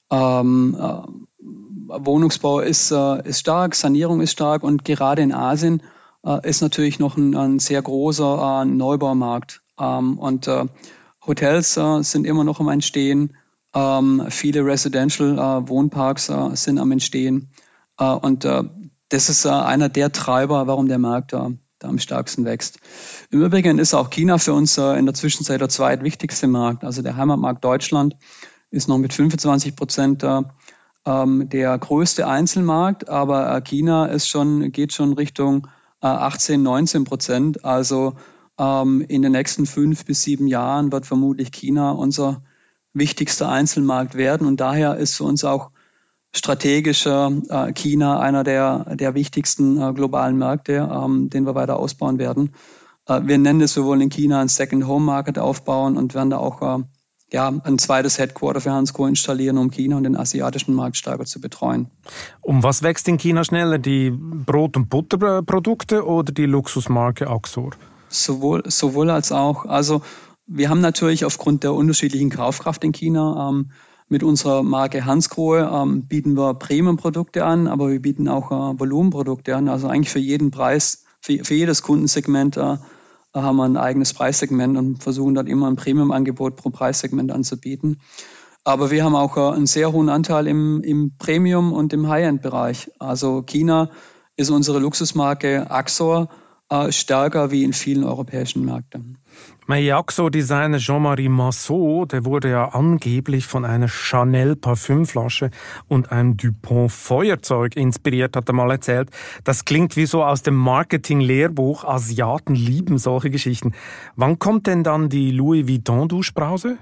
Ähm, äh, Wohnungsbau ist, äh, ist stark, Sanierung ist stark und gerade in Asien äh, ist natürlich noch ein, ein sehr großer äh, Neubaumarkt. Ähm, und äh, Hotels äh, sind immer noch am Entstehen. Ähm, viele Residential äh, Wohnparks äh, sind am Entstehen. Äh, und äh, das ist äh, einer der Treiber, warum der Markt äh, da am stärksten wächst. Im Übrigen ist auch China für uns äh, in der Zwischenzeit der zweitwichtigste Markt. Also der Heimatmarkt Deutschland ist noch mit fünfundzwanzig Prozent äh, ähm, der größte Einzelmarkt, aber äh, China ist schon, geht schon Richtung äh, achtzehn, neunzehn Prozent. Also ähm, in den nächsten fünf bis sieben Jahren wird vermutlich China unser wichtigster Einzelmarkt werden. Und daher ist für uns auch strategischer äh, China einer der, der wichtigsten äh, globalen Märkte, ähm, den wir weiter ausbauen werden. Äh, wir nennen es, wir wollen in China einen Second-Home-Market aufbauen und werden da auch äh, ja, ein zweites Headquarter für Hansgrohe installieren, um China und den asiatischen Markt stärker zu betreuen. Um was wächst in China schneller? Die Brot- und Butterprodukte oder die Luxusmarke Axor? Sowohl, sowohl als auch. Also wir haben natürlich aufgrund der unterschiedlichen Kaufkraft in China ähm, mit unserer Marke Hansgrohe ähm, bieten wir Premium-Produkte an, aber wir bieten auch äh, Volumenprodukte an. Also eigentlich für jeden Preis, für, für jedes Kundensegment äh, haben wir ein eigenes Preissegment und versuchen dort immer ein Premium-Angebot pro Preissegment anzubieten. Aber wir haben auch äh, einen sehr hohen Anteil im, im Premium- und im High-End-Bereich. Also China ist unsere Luxusmarke Axor äh, stärker wie in vielen europäischen Märkten. Mein Axor-Designer Jean-Marie Massot, der wurde ja angeblich von einer Chanel-Parfümflasche und einem Dupont-Feuerzeug inspiriert, hat er mal erzählt. Das klingt wie so aus dem Marketing-Lehrbuch. Asiaten lieben solche Geschichten. Wann kommt denn dann die Louis Vuitton-Duschbrause?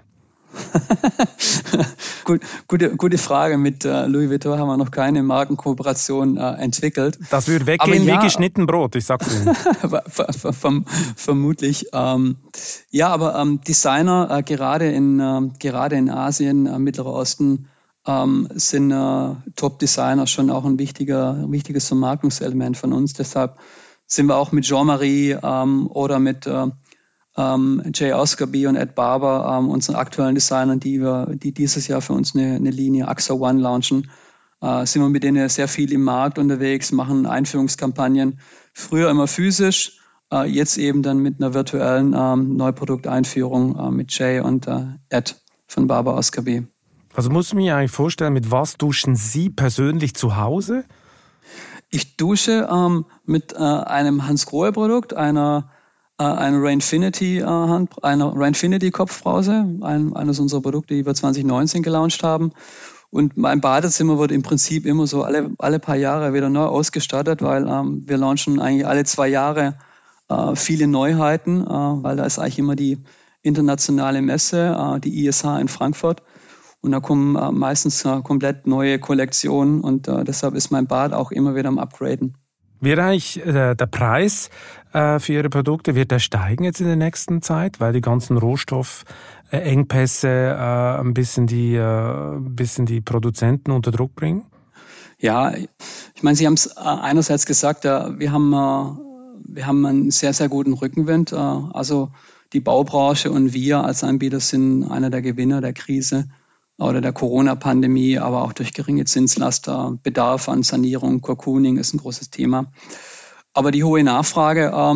Gut, gute, gute Frage. Mit äh, Louis Vuitton haben wir noch keine Markenkooperation äh, entwickelt. Das würde weggehen ja, wie geschnitten Brot, ich sag's Ihnen. Verm- vermutlich. Ähm, ja, aber ähm, Designer äh, gerade in äh, gerade in Asien, äh, Mittlerer Osten ähm, sind äh, Top-Designer schon auch ein wichtiger, ein wichtiges Vermarktungselement von uns. Deshalb sind wir auch mit Jean-Marie ähm, oder mit äh, Um, Jay Oscarby und Ed Barber, um, unseren aktuellen Designern, die wir, die dieses Jahr für uns eine, eine Linie Axor One launchen, uh, sind wir mit denen sehr viel im Markt unterwegs, machen Einführungskampagnen. Früher immer physisch, uh, jetzt eben dann mit einer virtuellen um, Neuprodukteinführung uh, mit Jay und uh, Ed von Barber Oscarby. Also muss ich mir eigentlich vorstellen, mit was duschen Sie persönlich zu Hause? Ich dusche um, mit uh, einem Hansgrohe-Produkt, einer Eine Rainfinity, eine Rainfinity Kopfbrause, ein, eines unserer Produkte, die wir zwanzig neunzehn gelauncht haben. Und mein Badezimmer wird im Prinzip immer so alle, alle paar Jahre wieder neu ausgestattet, weil ähm, wir launchen eigentlich alle zwei Jahre äh, viele Neuheiten, äh, weil da ist eigentlich immer die internationale Messe, äh, die I S H in Frankfurt. Und da kommen äh, meistens äh, komplett neue Kollektionen und äh, deshalb ist mein Bad auch immer wieder am Upgraden. Wird eigentlich äh, der Preis äh, für Ihre Produkte, wird der steigen jetzt in der nächsten Zeit, weil die ganzen Rohstoffengpässe äh, ein bisschen die, äh, ein bisschen die Produzenten unter Druck bringen? Ja, ich meine, Sie haben es einerseits gesagt, äh, wir haben, äh, wir haben einen sehr, sehr guten Rückenwind. Äh, also die Baubranche und wir als Anbieter sind einer der Gewinner der Krise oder der Corona-Pandemie, aber auch durch geringe Zinslaster, Bedarf an Sanierung, Cocooning ist ein großes Thema. Aber die hohe Nachfrage ähm,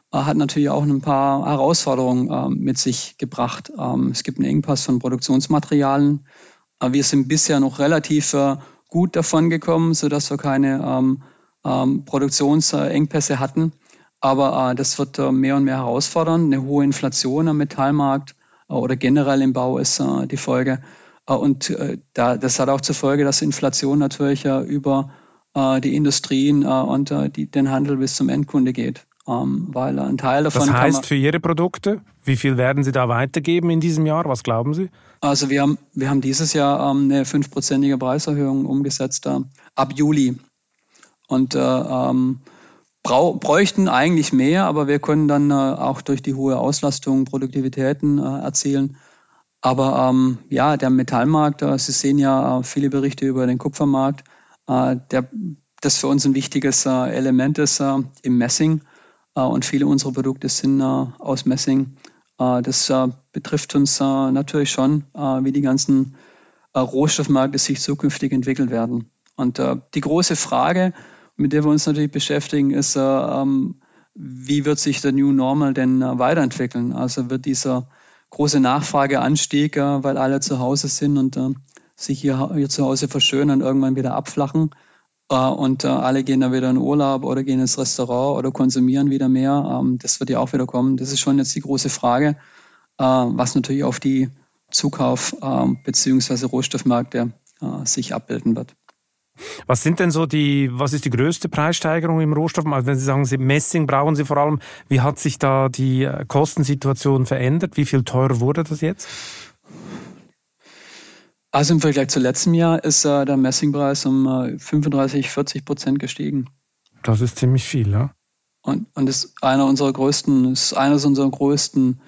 äh, hat natürlich auch ein paar Herausforderungen äh, mit sich gebracht. Ähm, es gibt einen Engpass von Produktionsmaterialien. Äh, wir sind bisher noch relativ äh, gut davon gekommen, sodass wir keine ähm, ähm, Produktionsengpässe hatten. Aber äh, das wird äh, mehr und mehr herausfordern. Eine hohe Inflation am Metallmarkt äh, oder generell im Bau ist äh, die Folge. Äh, und äh, da, das hat auch zur Folge, dass Inflation natürlich äh, über äh, die Industrien äh, und äh, die, den Handel bis zum Endkunde geht. Ähm, weil ein Teil davon. Das heißt kann man, für Ihre Produkte, wie viel werden Sie da weitergeben in diesem Jahr? Was glauben Sie? Also wir haben, wir haben dieses Jahr ähm, eine fünfprozentige Preiserhöhung umgesetzt äh, ab Juli. Und äh, ähm, brau, bräuchten eigentlich mehr, aber wir können dann äh, auch durch die hohe Auslastung Produktivitäten äh, erzielen. Aber ähm, ja, der Metallmarkt, äh, Sie sehen ja äh, viele Berichte über den Kupfermarkt, äh, der, das für uns ein wichtiges äh, Element ist äh, im Messing. Äh, und viele unserer Produkte sind äh, aus Messing. Äh, das äh, betrifft uns äh, natürlich schon, äh, wie die ganzen äh, Rohstoffmärkte sich zukünftig entwickelt werden. Und äh, die große Frage, mit der wir uns natürlich beschäftigen, ist, äh, ähm, wie wird sich der New Normal denn äh, weiterentwickeln? Also wird dieser große Nachfrageanstieg, äh, weil alle zu Hause sind und äh, sich hier, hier zu Hause verschönern, irgendwann wieder abflachen äh, und äh, alle gehen dann wieder in Urlaub oder gehen ins Restaurant oder konsumieren wieder mehr. Ähm, das wird ja auch wieder kommen. Das ist schon jetzt die große Frage, äh, was natürlich auf die Zukauf- äh, bzw. Rohstoffmärkte äh, sich abbilden wird. Was sind denn so die, was ist die größte Preissteigerung im Rohstoffmarkt? Wenn Sie sagen, Sie Messing brauchen Sie vor allem, wie hat sich da die Kostensituation verändert? Wie viel teurer wurde das jetzt? Also im Vergleich zu letztem Jahr ist äh, der Messingpreis um äh, fünfunddreißig, vierzig Prozent gestiegen. Das ist ziemlich viel, ja. Und, und ist einer unserer größten, ist eines unserer größten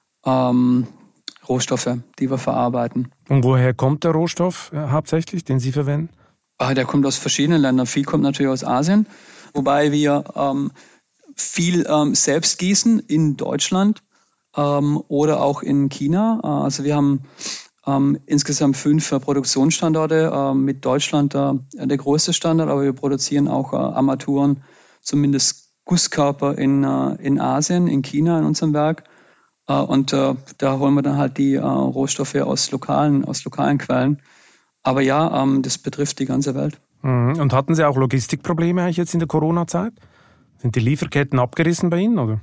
ähm, Rohstoffe, die wir verarbeiten. Und woher kommt der Rohstoff äh, hauptsächlich, den Sie verwenden? Der kommt aus verschiedenen Ländern. Viel kommt natürlich aus Asien, wobei wir ähm, viel ähm, selbst gießen in Deutschland ähm, oder auch in China. Also wir haben ähm, insgesamt fünf äh, Produktionsstandorte, äh, mit Deutschland äh, der größte Standort, aber wir produzieren auch äh, Armaturen, zumindest Gusskörper in, äh, in Asien, in China in unserem Werk. Äh, und äh, da holen wir dann halt die äh, Rohstoffe aus lokalen, aus lokalen Quellen. Aber ja, ähm, das betrifft die ganze Welt. Und hatten Sie auch Logistikprobleme eigentlich jetzt in der Corona-Zeit? Sind die Lieferketten abgerissen bei Ihnen, oder?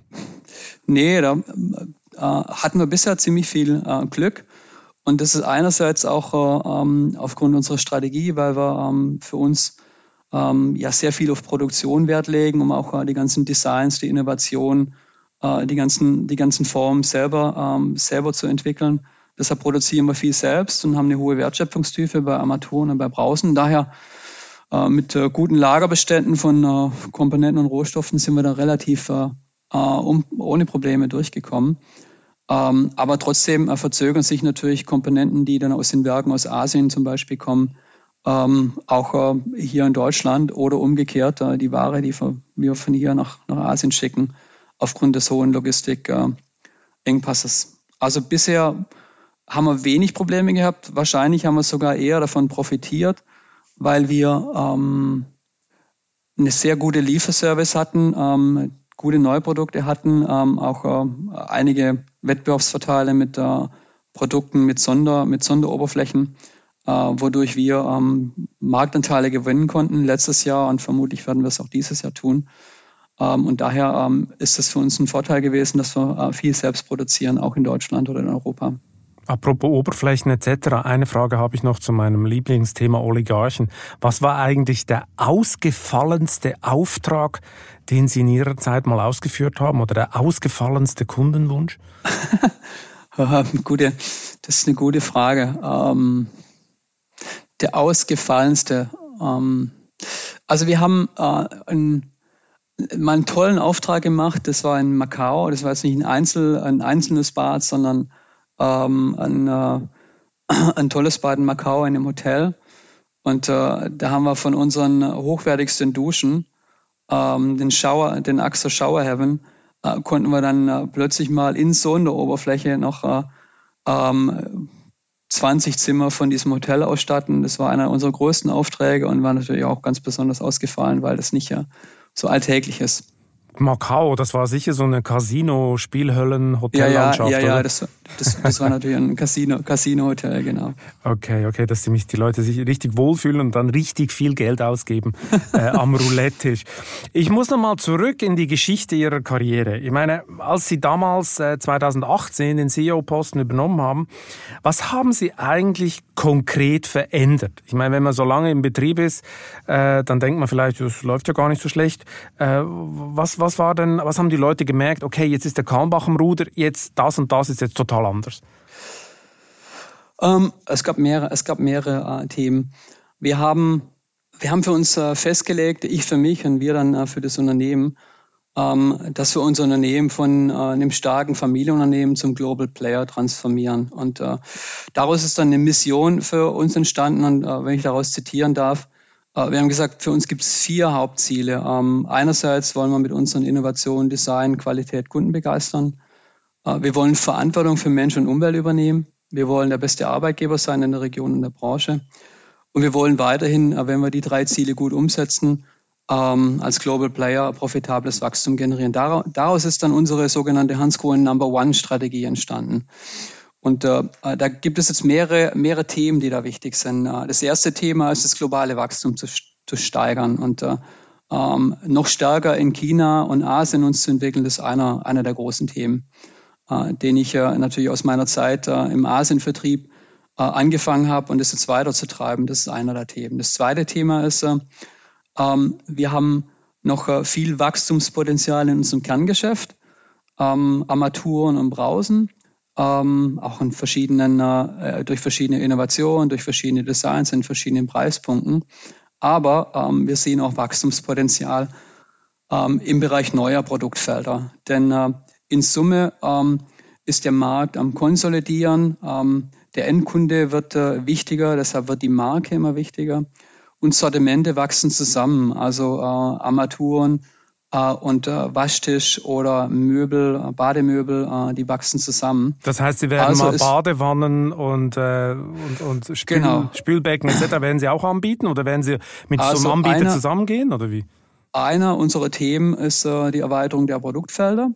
Nee, da äh, hatten wir bisher ziemlich viel äh, Glück. Und das ist einerseits auch äh, ähm, aufgrund unserer Strategie, weil wir ähm, für uns ähm, ja sehr viel auf Produktion Wert legen, um auch äh, die ganzen Designs, die Innovation, äh, die ganzen, die ganzen Formen selber, ähm, selber zu entwickeln. Deshalb produzieren wir viel selbst und haben eine hohe Wertschöpfungstiefe bei Armaturen und bei Brausen. Daher äh, mit äh, guten Lagerbeständen von äh, Komponenten und Rohstoffen sind wir da relativ äh, um, ohne Probleme durchgekommen. Ähm, aber trotzdem äh, verzögern sich natürlich Komponenten, die dann aus den Werken aus Asien zum Beispiel kommen, ähm, auch äh, hier in Deutschland oder umgekehrt äh, die Ware, die wir von hier nach, nach Asien schicken, aufgrund des hohen Logistik-Engpasses. Äh, also bisher haben wir wenig Probleme gehabt. Wahrscheinlich haben wir sogar eher davon profitiert, weil wir ähm, eine sehr gute Lieferservice hatten, ähm, gute Neuprodukte hatten, ähm, auch äh, einige Wettbewerbsvorteile mit äh, Produkten mit, Sonder, mit Sonderoberflächen, äh, wodurch wir ähm, Marktanteile gewinnen konnten letztes Jahr und vermutlich werden wir es auch dieses Jahr tun. Ähm, und daher ähm, ist es für uns ein Vorteil gewesen, dass wir äh, viel selbst produzieren, auch in Deutschland oder in Europa. Apropos Oberflächen et cetera, eine Frage habe ich noch zu meinem Lieblingsthema Oligarchen. Was war eigentlich der ausgefallenste Auftrag, den Sie in Ihrer Zeit mal ausgeführt haben, oder der ausgefallenste Kundenwunsch? Gute, das ist eine gute Frage. Ähm, der ausgefallenste. Ähm, also wir haben äh, einen, mal einen tollen Auftrag gemacht. Das war in Macau. Das war jetzt nicht ein, Einzel, ein einzelnes Bad, sondern Ähm, ein, äh, ein tolles Bad in Macau in einem Hotel. Und äh, da haben wir von unseren hochwertigsten Duschen, ähm, den Shower, den Axo Shower Heaven, äh, konnten wir dann äh, plötzlich mal in Sonderoberfläche noch äh, ähm, zwanzig Zimmer von diesem Hotel ausstatten. Das war einer unserer größten Aufträge und war natürlich auch ganz besonders ausgefallen, weil das nicht ja so alltäglich ist. Macau, das war sicher so eine Casino, Spielhöllen, Hotellandschaft, Ja, ja, ja, oder? ja das, das, das war natürlich ein Casino, Casino-Hotel, genau. Okay, okay, dass die, die Leute sich richtig wohlfühlen und dann richtig viel Geld ausgeben äh, am Roulette-Tisch. Ich muss noch mal zurück in die Geschichte Ihrer Karriere. Ich meine, als Sie damals äh, zweitausendachtzehn den C E O-Posten übernommen haben, was haben Sie eigentlich konkret verändert? Ich meine, wenn man so lange im Betrieb ist, äh, dann denkt man vielleicht, das läuft ja gar nicht so schlecht. Äh, was, was war denn, was haben die Leute gemerkt? Okay, jetzt ist der Kalmbach am Ruder, jetzt das und das ist jetzt total anders. Ähm, es gab mehrere, es gab mehrere äh, Themen. Wir haben, wir haben für uns äh, festgelegt, ich für mich und wir dann äh, für das Unternehmen, ähm, dass wir unser Unternehmen von äh, einem starken Familienunternehmen zum Global Player transformieren. Und äh, daraus ist dann eine Mission für uns entstanden. Und äh, wenn ich daraus zitieren darf, äh, wir haben gesagt, für uns gibt es vier Hauptziele. Ähm, einerseits wollen wir mit unseren Innovationen, Design, Qualität, Kunden begeistern. Äh, wir wollen Verantwortung für Mensch und Umwelt übernehmen. Wir wollen der beste Arbeitgeber sein in der Region und der Branche. Und wir wollen weiterhin, wenn wir die drei Ziele gut umsetzen, ähm, als Global Player profitables Wachstum generieren. Daraus ist dann unsere sogenannte Hansgrohe Number One Strategie entstanden. Und äh, da gibt es jetzt mehrere, mehrere Themen, die da wichtig sind. Das erste Thema ist, das globale Wachstum zu, zu steigern und äh, ähm, noch stärker in China und Asien uns zu entwickeln. Das ist einer, einer der großen Themen, äh, den ich äh, natürlich aus meiner Zeit äh, im Asienvertrieb äh, angefangen habe und das jetzt weiterzutreiben. Das ist einer der Themen. Das zweite Thema ist, äh, ähm, wir haben noch äh, viel Wachstumspotenzial in unserem Kerngeschäft, ähm, Armaturen und Brausen, ähm, auch in verschiedenen, äh, durch verschiedene Innovationen, durch verschiedene Designs in verschiedenen Preispunkten. Aber ähm, wir sehen auch Wachstumspotenzial ähm, im Bereich neuer Produktfelder. Denn äh, in Summe ähm, ist der Markt am Konsolidieren. Ähm, der Endkunde wird äh, wichtiger, deshalb wird die Marke immer wichtiger. Und Sortimente wachsen zusammen, also äh, Armaturen äh, und äh, Waschtisch oder Möbel, äh, Bademöbel, äh, die wachsen zusammen. Das heißt, Sie werden also mal Badewannen und, äh, und, und Spül, genau. Spülbecken et cetera werden Sie auch anbieten oder werden Sie mit also so einem Anbieter einer, zusammengehen oder wie? Einer unserer Themen ist äh, die Erweiterung der Produktfelder.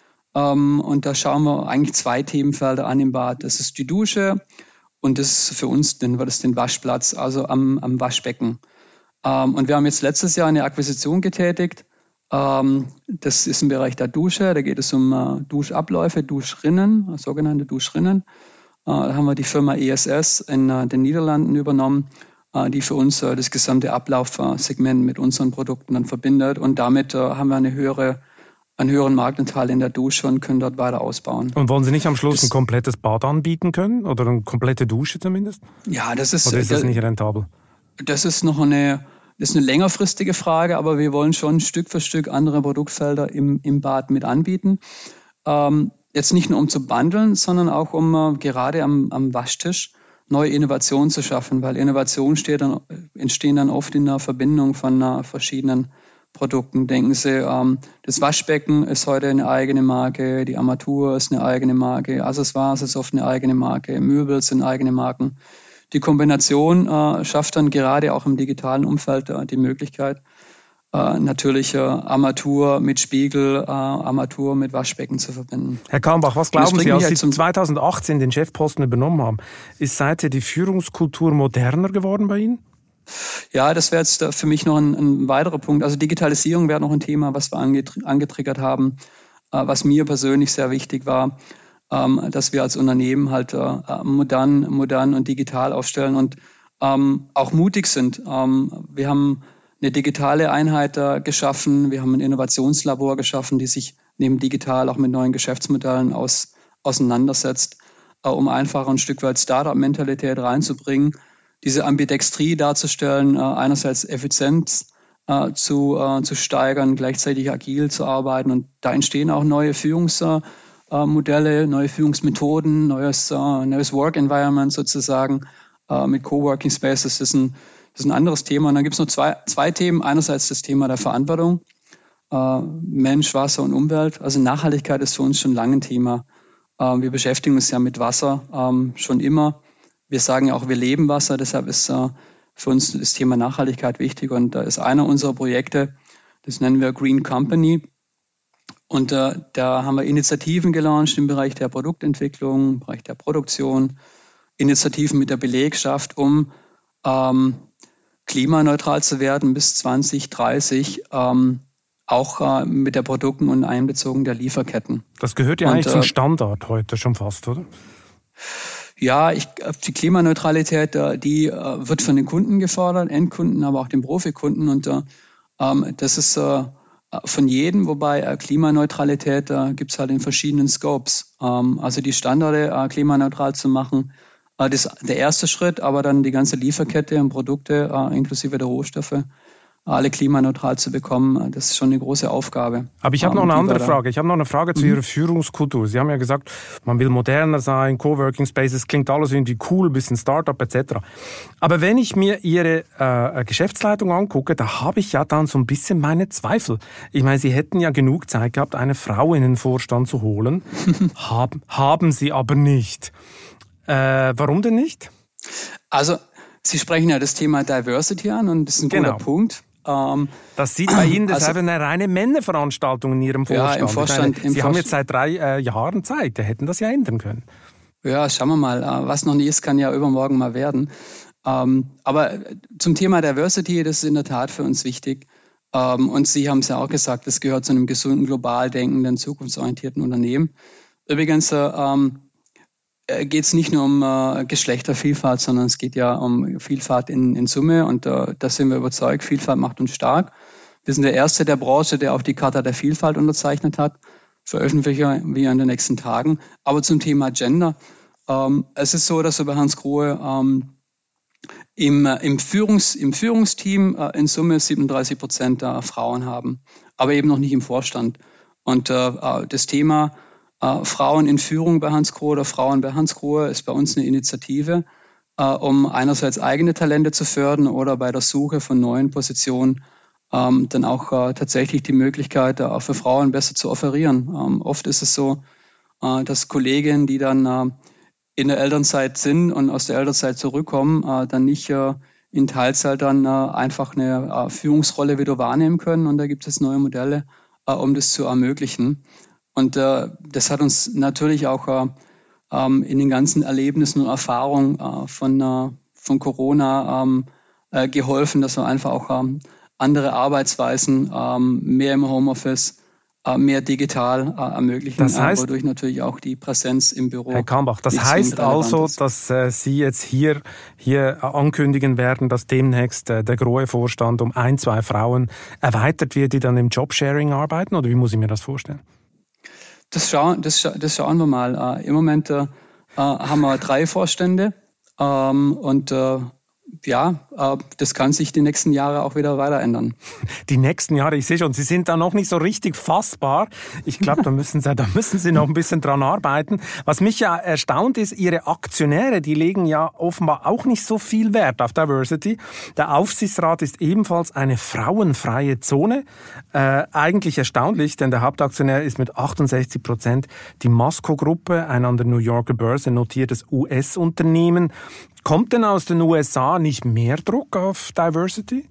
Um, und da schauen wir eigentlich zwei Themenfelder an im Bad. Das ist die Dusche und das ist für uns, dann wird es den Waschplatz, also am, am Waschbecken. Um, und wir haben jetzt letztes Jahr eine Akquisition getätigt. Um, das ist im Bereich der Dusche. Da geht es um uh, Duschabläufe, Duschrinnen, sogenannte Duschrinnen. Uh, da haben wir die Firma E S S in uh, den Niederlanden übernommen, uh, die für uns uh, das gesamte Ablaufsegment mit unseren Produkten dann verbindet. Und damit uh, haben wir eine höhere einen höheren Marktanteil in der Dusche und können dort weiter ausbauen. Und wollen Sie nicht am Schluss das, ein komplettes Bad anbieten können? Oder eine komplette Dusche zumindest? Ja, das ist... Oder ist das nicht rentabel? Das ist noch eine, das ist eine längerfristige Frage, aber wir wollen schon Stück für Stück andere Produktfelder im, im Bad mit anbieten. Ähm, jetzt nicht nur um zu bundeln, sondern auch um äh, gerade am, am Waschtisch neue Innovationen zu schaffen, weil Innovationen steht dann, entstehen dann oft in der Verbindung von äh, verschiedenen Produkten. Denken Sie, ähm, das Waschbecken ist heute eine eigene Marke, die Armatur ist eine eigene Marke, Accessoires ist oft eine eigene Marke, Möbel sind eigene Marken. Die Kombination äh, schafft dann gerade auch im digitalen Umfeld äh, die Möglichkeit, äh, natürlich äh, Armatur mit Spiegel, äh, Armatur mit Waschbecken zu verbinden. Herr Kalmbach, was glauben Sie, als Sie halt zweitausendachtzehn den Chefposten übernommen haben, ist seither die Führungskultur moderner geworden bei Ihnen? Ja, das wäre jetzt für mich noch ein, ein weiterer Punkt. Also Digitalisierung wäre noch ein Thema, was wir angetr- angetriggert haben, äh, was mir persönlich sehr wichtig war, ähm, dass wir als Unternehmen halt äh, modern, modern und digital aufstellen und ähm, auch mutig sind. Ähm, wir haben eine digitale Einheit äh, geschaffen, wir haben ein Innovationslabor geschaffen, die sich neben digital auch mit neuen Geschäftsmodellen aus, auseinandersetzt, äh, um einfach ein Stück weit Startup-Mentalität reinzubringen, diese Ambidextrie darzustellen, äh, einerseits Effizienz äh, zu, äh, zu steigern, gleichzeitig agil zu arbeiten. Und da entstehen auch neue Führungsmodelle, äh, neue Führungsmethoden, neues, äh, neues Work-Environment sozusagen äh, mit Coworking Spaces. Das ist ein, das ist ein anderes Thema. Und dann gibt es noch zwei, zwei Themen. Einerseits das Thema der Verantwortung, äh, Mensch, Wasser und Umwelt. Also Nachhaltigkeit ist für uns schon lange ein Thema. Äh, wir beschäftigen uns ja mit Wasser ähm, schon immer. Wir sagen ja auch, wir leben Wasser, deshalb ist äh, für uns das Thema Nachhaltigkeit wichtig. Und da ist einer unserer Projekte, das nennen wir Green Company. Und äh, da haben wir Initiativen gelauncht im Bereich der Produktentwicklung, im Bereich der Produktion, Initiativen mit der Belegschaft, um ähm, klimaneutral zu werden bis zwanzig dreißig, ähm, auch äh, mit der Produkten und Einbezogen der Lieferketten. Das gehört ja und, eigentlich äh, zum Standard heute schon fast, oder? Ja, ich, die Klimaneutralität, äh, die äh, wird von den Kunden gefordert, Endkunden, aber auch den Profikunden. Und äh, ähm, das ist äh, von jedem, wobei äh, Klimaneutralität äh, gibt es halt in verschiedenen Scopes. Ähm, also die Standarde äh, klimaneutral zu machen, äh, das ist der erste Schritt, aber dann die ganze Lieferkette und Produkte äh, inklusive der Rohstoffe alle klimaneutral zu bekommen, das ist schon eine große Aufgabe. Aber ich habe noch eine andere Frage. Ich habe noch eine Frage zu mhm. Ihrer Führungskultur. Sie haben ja gesagt, man will moderner sein, Coworking Spaces, klingt alles irgendwie cool, ein bisschen Startup et cetera. Aber wenn ich mir Ihre äh, Geschäftsleitung angucke, da habe ich ja dann so ein bisschen meine Zweifel. Ich meine, Sie hätten ja genug Zeit gehabt, eine Frau in den Vorstand zu holen. haben, haben Sie aber nicht. Äh, warum denn nicht? Also, Sie sprechen ja das Thema Diversity an und das ist ein genau. guter Punkt. Das sieht bei Ihnen, das also, ist eine reine Männerveranstaltung in Ihrem Vorstand. Ja, im Vorstand meine, Sie im haben jetzt seit drei äh, Jahren Zeit, die hätten das ja ändern können. Ja, schauen wir mal. Was noch nie ist, kann ja übermorgen mal werden. Ähm, aber zum Thema Diversity, das ist in der Tat für uns wichtig. Ähm, und Sie haben es ja auch gesagt, das gehört zu einem gesunden, global denkenden, zukunftsorientierten Unternehmen. Übrigens, ähm, geht es nicht nur um äh, Geschlechtervielfalt, sondern es geht ja um Vielfalt in, in Summe und äh, da sind wir überzeugt, Vielfalt macht uns stark. Wir sind der Erste der Branche, der auch die Charta der Vielfalt unterzeichnet hat, veröffentlichen wir in den nächsten Tagen. Aber zum Thema Gender, ähm, es ist so, dass wir bei Hansgrohe ähm, im, im, Führungs, im Führungsteam äh, in Summe siebenunddreißig Prozent äh, Frauen haben, aber eben noch nicht im Vorstand. Und äh, das Thema Uh, Frauen in Führung bei Hansgrohe oder Frauen bei Hansgrohe ist bei uns eine Initiative, uh, um einerseits eigene Talente zu fördern oder bei der Suche von neuen Positionen um, dann auch uh, tatsächlich die Möglichkeit uh, für Frauen besser zu offerieren. Um, oft ist es so, uh, dass Kolleginnen, die dann uh, in der Elternzeit sind und aus der Elternzeit zurückkommen, uh, dann nicht uh, in Teilzeit dann uh, einfach eine uh, Führungsrolle wieder wahrnehmen können. Und da gibt es neue Modelle, uh, um das zu ermöglichen. Und äh, das hat uns natürlich auch äh, ähm, in den ganzen Erlebnissen und Erfahrungen äh, von, äh, von Corona ähm, äh, geholfen, dass wir einfach auch ähm, andere Arbeitsweisen, ähm, mehr im Homeoffice, äh, mehr digital äh, ermöglichen, das heißt, äh, wodurch natürlich auch die Präsenz im Büro. Herr Kalmbach, das heißt also, ist. dass äh, Sie jetzt hier, hier ankündigen werden, dass demnächst äh, der Grohe-Vorstand um ein, zwei Frauen erweitert wird, die dann im Jobsharing arbeiten, oder wie muss ich mir das vorstellen? Das schauen, das, das schauen wir mal. Uh, Im Moment uh, haben wir drei Vorstände um, und uh, ja, uh, das kann sich die nächsten Jahre auch wieder weiter ändern. Die nächsten Jahre, ich sehe schon, Sie sind da noch nicht so richtig fassbar. Ich glaube, da müssen Sie, da müssen Sie noch ein bisschen dran arbeiten. Was mich ja erstaunt ist, Ihre Aktionäre, die legen ja offenbar auch nicht so viel Wert auf Diversity. Der Aufsichtsrat ist ebenfalls eine frauenfreie Zone. Äh, eigentlich erstaunlich, denn der Hauptaktionär ist mit achtundsechzig Prozent die Masco-Gruppe, ein an der New Yorker Börse notiertes U S-Unternehmen. Kommt denn aus den U S A nicht mehr Druck auf Diversity?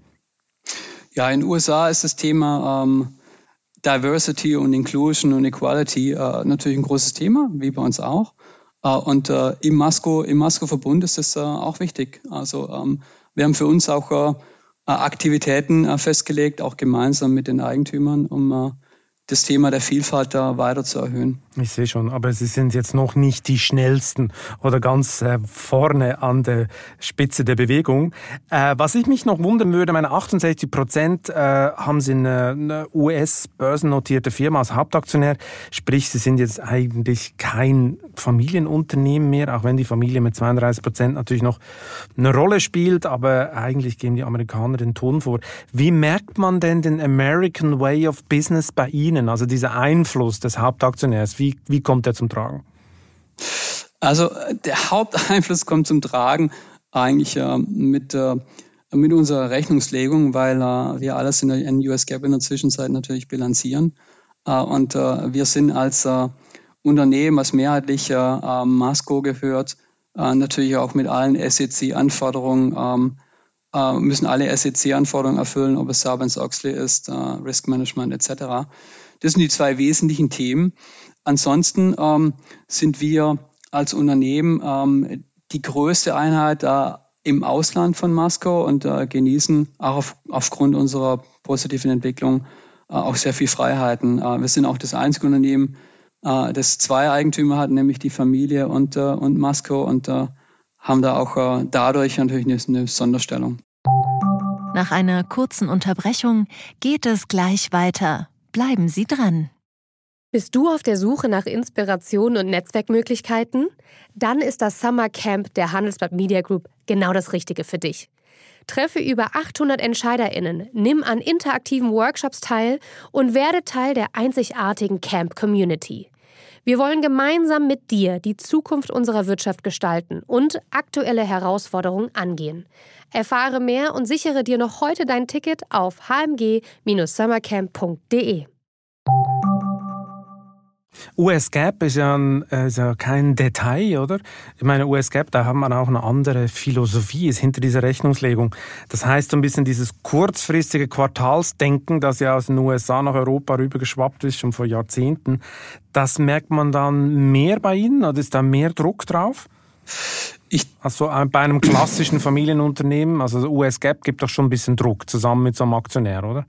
Ja, in den U S A ist das Thema ähm, Diversity und Inclusion und Equality äh, natürlich ein großes Thema, wie bei uns auch. Äh, und äh, im Masco, im Masco-Verbund ist es äh, auch wichtig. Also ähm, wir haben für uns auch äh, Aktivitäten äh, festgelegt, auch gemeinsam mit den Eigentümern, um äh, das Thema der Vielfalt da weiter zu erhöhen. Ich sehe schon, aber Sie sind jetzt noch nicht die Schnellsten oder ganz äh, vorne an der Spitze der Bewegung. Äh, was ich mich noch wundern würde, meine achtundsechzig Prozent äh, haben Sie eine, eine U S-börsennotierte Firma als Hauptaktionär, sprich, Sie sind jetzt eigentlich kein Familienunternehmen mehr, auch wenn die Familie mit zweiunddreißig Prozent natürlich noch eine Rolle spielt, aber eigentlich geben die Amerikaner den Ton vor. Wie merkt man denn den American Way of Business bei Ihnen? Also dieser Einfluss des Hauptaktionärs, wie, wie kommt der zum Tragen? Also der Haupteinfluss kommt zum Tragen eigentlich äh, mit, äh, mit unserer Rechnungslegung, weil äh, wir alles in der in U S GAAP in der Zwischenzeit natürlich bilanzieren. Äh, und äh, wir sind als äh, Unternehmen, was mehrheitlich äh, Masco gehört, äh, natürlich auch mit allen S E C-Anforderungen, ähm, müssen alle S E C-Anforderungen erfüllen, ob es Sarbanes-Oxley ist, uh, Risk Management et cetera. das sind die zwei wesentlichen Themen. Ansonsten ähm, sind wir als Unternehmen ähm, die größte Einheit äh, im Ausland von Masco und äh, genießen auch auf, aufgrund unserer positiven Entwicklung äh, auch sehr viel Freiheiten. Äh, wir sind auch das einzige Unternehmen, äh, das zwei Eigentümer hat, nämlich die Familie und, äh, und Masco und äh, haben da auch äh, dadurch natürlich eine, eine Sonderstellung. Nach einer kurzen Unterbrechung geht es gleich weiter. Bleiben Sie dran. Bist du auf der Suche nach Inspiration und Netzwerkmöglichkeiten? Dann ist das Summer Camp der Handelsblatt Media Group genau das Richtige für dich. Treffe über achthundert EntscheiderInnen, nimm an interaktiven Workshops teil und werde Teil der einzigartigen Camp-Community. Wir wollen gemeinsam mit dir die Zukunft unserer Wirtschaft gestalten und aktuelle Herausforderungen angehen. Erfahre mehr und sichere dir noch heute dein Ticket auf h m g Bindestrich summercamp punkt d e. U S GAAP ist ja, ein, ist ja kein Detail, oder? Ich meine, U S GAAP, da hat man auch eine andere Philosophie ist hinter dieser Rechnungslegung. Das heißt so ein bisschen dieses kurzfristige Quartalsdenken, das ja aus den U S A nach Europa rübergeschwappt ist, schon vor Jahrzehnten. Das merkt man dann mehr bei Ihnen, oder ist da mehr Druck drauf? Ich also bei einem klassischen Familienunternehmen, also U S GAAP gibt doch schon ein bisschen Druck zusammen mit so einem Aktionär, oder?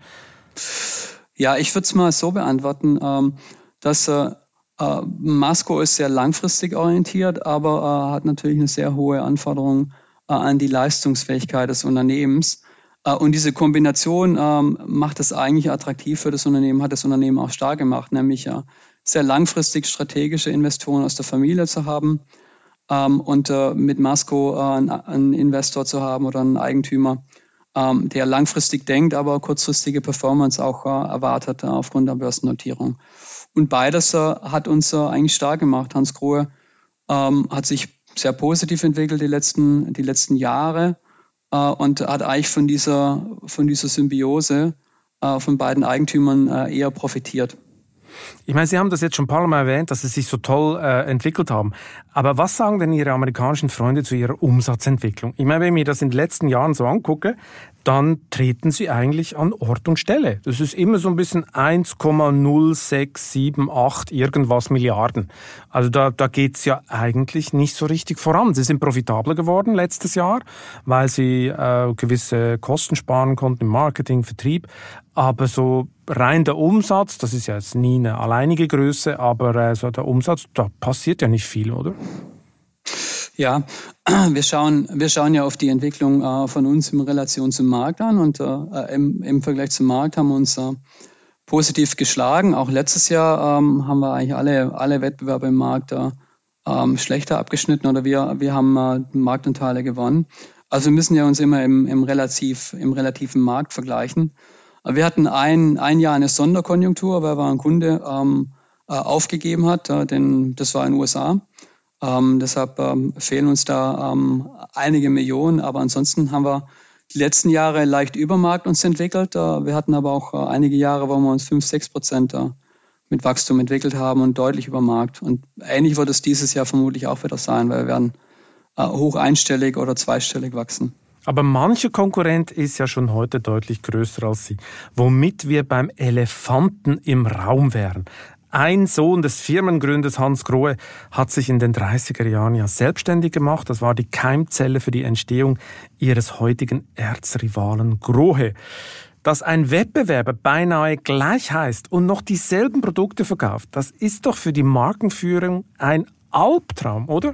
Ja, ich würde es mal so beantworten, ähm, dass äh, äh, Masco ist sehr langfristig orientiert, aber äh, hat natürlich eine sehr hohe Anforderung äh, an die Leistungsfähigkeit des Unternehmens. Äh, und diese Kombination äh, macht es eigentlich attraktiv für das Unternehmen, hat das Unternehmen auch stark gemacht, nämlich äh, sehr langfristig strategische Investoren aus der Familie zu haben ähm, und äh, mit Masco äh, einen Investor zu haben oder einen Eigentümer, ähm, der langfristig denkt, aber kurzfristige Performance auch äh, erwartet äh, aufgrund der Börsennotierung. Und beides äh, hat uns äh, eigentlich stark gemacht. Hans Grohe ähm, hat sich sehr positiv entwickelt die letzten, die letzten Jahre äh, und hat eigentlich von dieser, von dieser Symbiose äh, von beiden Eigentümern äh, eher profitiert. Ich meine, Sie haben das jetzt schon ein paar Mal erwähnt, dass Sie sich so toll äh, entwickelt haben. Aber was sagen denn Ihre amerikanischen Freunde zu Ihrer Umsatzentwicklung? Ich meine, wenn ich mir das in den letzten Jahren so angucke, dann treten Sie eigentlich an Ort und Stelle. Das ist immer so ein bisschen eins Komma null sechs sieben acht irgendwas Milliarden. Also da, da geht's ja eigentlich nicht so richtig voran. Sie sind profitabler geworden letztes Jahr, weil Sie äh, gewisse Kosten sparen konnten im Marketing, Vertrieb. Aber so rein der Umsatz, das ist ja jetzt nie eine alleinige Größe, aber äh, so der Umsatz, da passiert ja nicht viel, oder? Ja, wir schauen, wir schauen ja auf die Entwicklung äh, von uns in Relation zum Markt an und äh, im, im Vergleich zum Markt haben wir uns äh, positiv geschlagen. Auch letztes Jahr ähm, haben wir eigentlich alle, alle Wettbewerbe im Markt äh, ähm, schlechter abgeschnitten oder wir, wir haben äh, Marktanteile gewonnen. Also wir müssen ja uns immer im, im, relativ, im relativen Markt vergleichen. Wir hatten ein, ein Jahr eine Sonderkonjunktur, weil wir ein Kunde ähm, äh, aufgegeben hat, äh, denn das war in den U S A. Ähm, deshalb ähm, fehlen uns da ähm, einige Millionen, aber ansonsten haben wir die letzten Jahre leicht über Markt uns entwickelt. Äh, wir hatten aber auch äh, einige Jahre, wo wir uns fünf, sechs Prozent äh, mit Wachstum entwickelt haben und deutlich über Markt. Und ähnlich wird es dieses Jahr vermutlich auch wieder sein, weil wir werden äh, hoch einstellig oder zweistellig wachsen. Aber mancher Konkurrent ist ja schon heute deutlich größer als Sie, womit wir beim Elefanten im Raum wären. Ein Sohn des Firmengründers Hans Grohe hat sich in den dreißiger Jahren ja selbstständig gemacht. Das war die Keimzelle für die Entstehung ihres heutigen Erzrivalen Grohe. Dass ein Wettbewerber beinahe gleich heißt und noch dieselben Produkte verkauft, das ist doch für die Markenführung ein Albtraum, oder?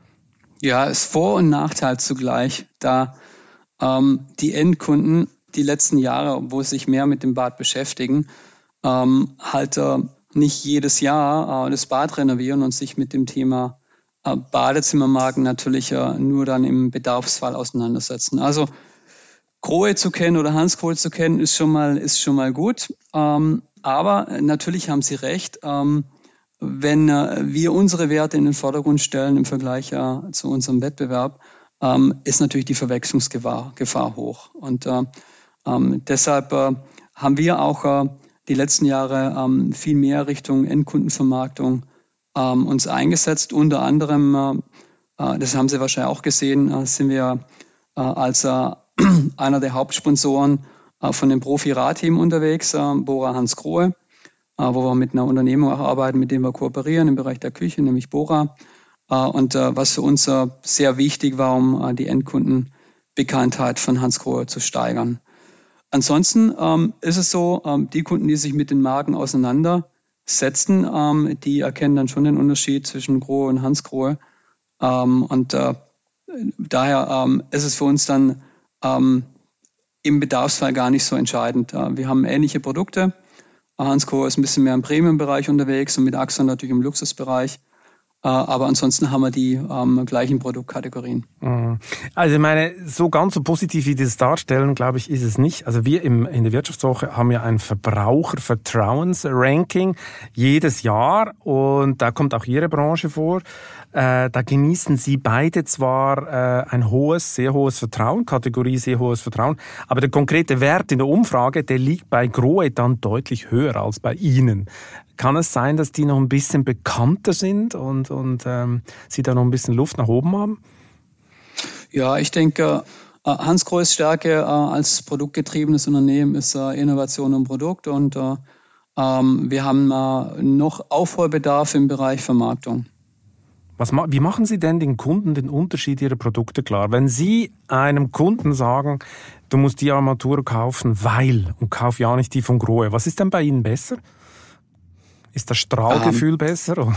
Ja, ist Vor- und Nachteil zugleich, da ähm, die Endkunden die letzten Jahre, wo sie sich mehr mit dem Bad beschäftigen, ähm, halt äh, nicht jedes Jahr äh, das Bad renovieren und sich mit dem Thema äh, Badezimmermarken natürlich äh, nur dann im Bedarfsfall auseinandersetzen. Also Grohe zu kennen oder Hans Grohe zu kennen, ist schon mal, ist schon mal gut. Ähm, aber natürlich haben Sie recht, ähm, wenn äh, wir unsere Werte in den Vordergrund stellen im Vergleich äh, zu unserem Wettbewerb, ähm, ist natürlich die Verwechslungsgefahr Gefahr hoch. Und äh, ähm, deshalb äh, haben wir auch äh, die letzten Jahre ähm, viel mehr Richtung Endkundenvermarktung ähm, uns eingesetzt. Unter anderem, äh, das haben Sie wahrscheinlich auch gesehen, äh, sind wir äh, als äh, einer der Hauptsponsoren äh, von dem Profi-Radteam unterwegs, äh, Bora Hans Grohe. wo wir mit einer Unternehmung auch arbeiten, mit dem wir kooperieren im Bereich der Küche, nämlich Bora. Und was für uns sehr wichtig war, um die Endkundenbekanntheit von Hansgrohe zu steigern. Ansonsten ist es so, die Kunden, die sich mit den Marken auseinandersetzen, die erkennen dann schon den Unterschied zwischen Grohe und Hansgrohe. Und daher ist es für uns dann im Bedarfsfall gar nicht so entscheidend. Wir haben ähnliche Produkte. Hansgrohe ist ein bisschen mehr im Premium-Bereich unterwegs und mit Axon natürlich im Luxusbereich. Aber ansonsten haben wir die ähm, gleichen Produktkategorien. Also ich meine, so ganz so positiv wie die das darstellen, glaube ich, ist es nicht. Also wir im, in der Wirtschaftswoche haben ja ein Verbrauchervertrauensranking jedes Jahr und da kommt auch Ihre Branche vor. Äh, da genießen Sie beide zwar äh, ein hohes, sehr hohes Vertrauen, Kategorie sehr hohes Vertrauen, aber der konkrete Wert in der Umfrage, der liegt bei Grohe dann deutlich höher als bei Ihnen. Kann es sein, dass die noch ein bisschen bekannter sind und, und ähm, Sie da noch ein bisschen Luft nach oben haben? Ja, ich denke, Hansgrohes Stärke äh, als produktgetriebenes Unternehmen ist äh, Innovation und Produkt und äh, ähm, wir haben äh, noch Aufholbedarf im Bereich Vermarktung. Was, wie machen Sie denn den Kunden den Unterschied Ihrer Produkte klar? Wenn Sie einem Kunden sagen, du musst die Armatur kaufen, weil, und kauf ja nicht die von Grohe, was ist denn bei Ihnen besser? Ist das Strahlgefühl um, besser?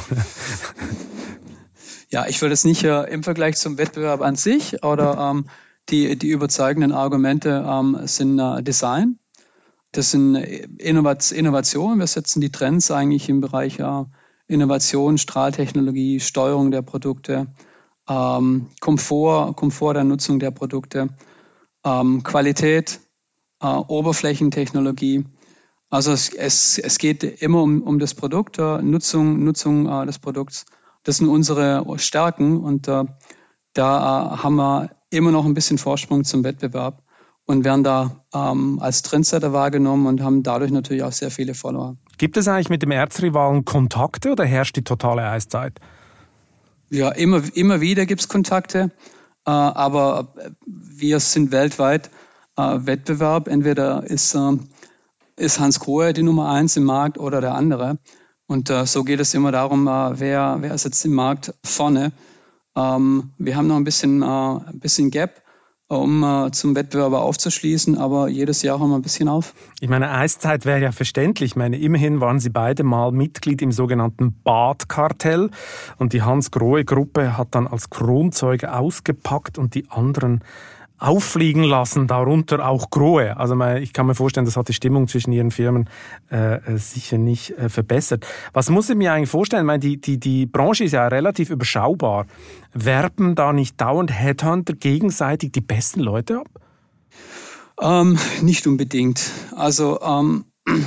Ja, ich würde es nicht äh, im Vergleich zum Wettbewerb an sich oder ähm, die, die überzeugenden Argumente ähm, sind äh, Design. Das sind Innovat- Innovationen. Wir setzen die Trends eigentlich im Bereich äh, Innovation, Strahltechnologie, Steuerung der Produkte, ähm, Komfort, Komfort der Nutzung der Produkte, ähm, Qualität, äh, Oberflächentechnologie. Also es, es, es geht immer um, um das Produkt, äh, Nutzung, Nutzung äh, des Produkts. Das sind unsere Stärken und äh, da äh, haben wir immer noch ein bisschen Vorsprung zum Wettbewerb und werden da ähm, als Trendsetter wahrgenommen und haben dadurch natürlich auch sehr viele Follower. Gibt es eigentlich mit dem Erzrivalen Kontakte oder herrscht die totale Eiszeit? Ja, immer, immer wieder gibt es Kontakte, äh, aber wir sind weltweit äh, Wettbewerb. Entweder ist, äh, ist Hansgrohe die Nummer eins im Markt oder der andere. Und äh, so geht es immer darum, äh, wer, wer ist jetzt im Markt vorne. Ähm, wir haben noch ein bisschen, äh, ein bisschen Gap, um äh, zum Wettbewerber aufzuschließen, aber jedes Jahr haben wir ein bisschen auf. Ich meine, Eiszeit wäre ja verständlich. Ich meine, immerhin waren Sie beide mal Mitglied im sogenannten Bad-Kartell und die Hansgrohe-Gruppe hat dann als Kronzeuge ausgepackt und die anderen auffliegen lassen, darunter auch Grohe. Also ich kann mir vorstellen, das hat die Stimmung zwischen ihren Firmen äh, sicher nicht äh, verbessert. Was muss ich mir eigentlich vorstellen? Ich meine, die, die, die Branche ist ja relativ überschaubar. Werben da nicht dauernd Headhunter gegenseitig die besten Leute ab? Ähm, nicht unbedingt. Also ähm,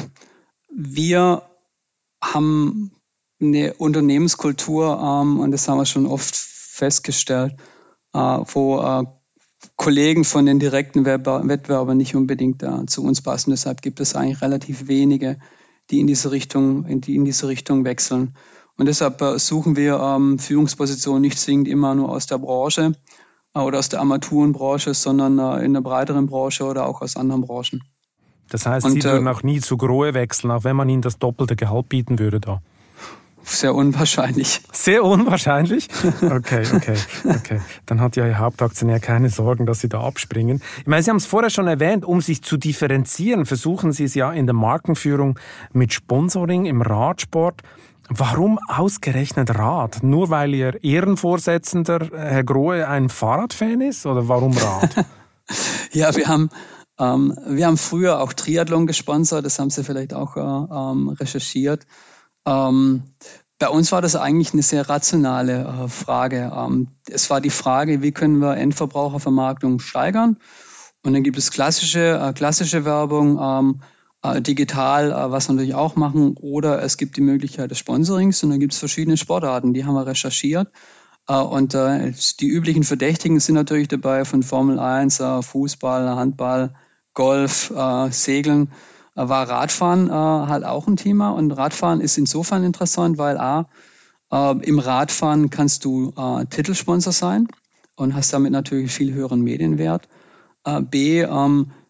wir haben eine Unternehmenskultur ähm, und das haben wir schon oft festgestellt, äh, wo äh, Kollegen von den direkten Wettbewerbern nicht unbedingt äh, zu uns passen. Deshalb gibt es eigentlich relativ wenige, die in diese Richtung, in die in diese Richtung wechseln. Und deshalb äh, suchen wir ähm, Führungspositionen nicht zwingend immer nur aus der Branche äh, oder aus der Armaturenbranche, sondern äh, in der breiteren Branche oder auch aus anderen Branchen. Das heißt, Und, Sie würden äh, auch nie zu Grohe wechseln, auch wenn man Ihnen das doppelte Gehalt bieten würde da? Sehr unwahrscheinlich. Sehr unwahrscheinlich? Okay, okay, okay. Dann hat ja Ihr Hauptaktionär keine Sorgen, dass Sie da abspringen. Ich meine, Sie haben es vorher schon erwähnt, um sich zu differenzieren, versuchen Sie es ja in der Markenführung mit Sponsoring im Radsport. Warum ausgerechnet Rad? Nur weil Ihr Ehrenvorsitzender, Herr Grohe, ein Fahrradfan ist? Oder warum Rad? Ja, wir haben, ähm, wir haben früher auch Triathlon gesponsert, das haben Sie vielleicht auch äh, ähm, recherchiert. Ähm, bei uns war das eigentlich eine sehr rationale äh, Frage. Ähm, es war die Frage, wie können wir Endverbrauchervermarktung steigern? Und dann gibt es klassische, äh, klassische Werbung, ähm, äh, digital, äh, was wir natürlich auch machen, oder es gibt die Möglichkeit des Sponsorings und dann gibt es verschiedene Sportarten, die haben wir recherchiert. Äh, und äh, die üblichen Verdächtigen sind natürlich dabei von Formel eins, äh, Fußball, Handball, Golf, äh, Segeln. War Radfahren äh, halt auch ein Thema und Radfahren ist insofern interessant, weil A, äh, im Radfahren kannst du äh, Titelsponsor sein und hast damit natürlich viel höheren Medienwert. Äh, B, ähm,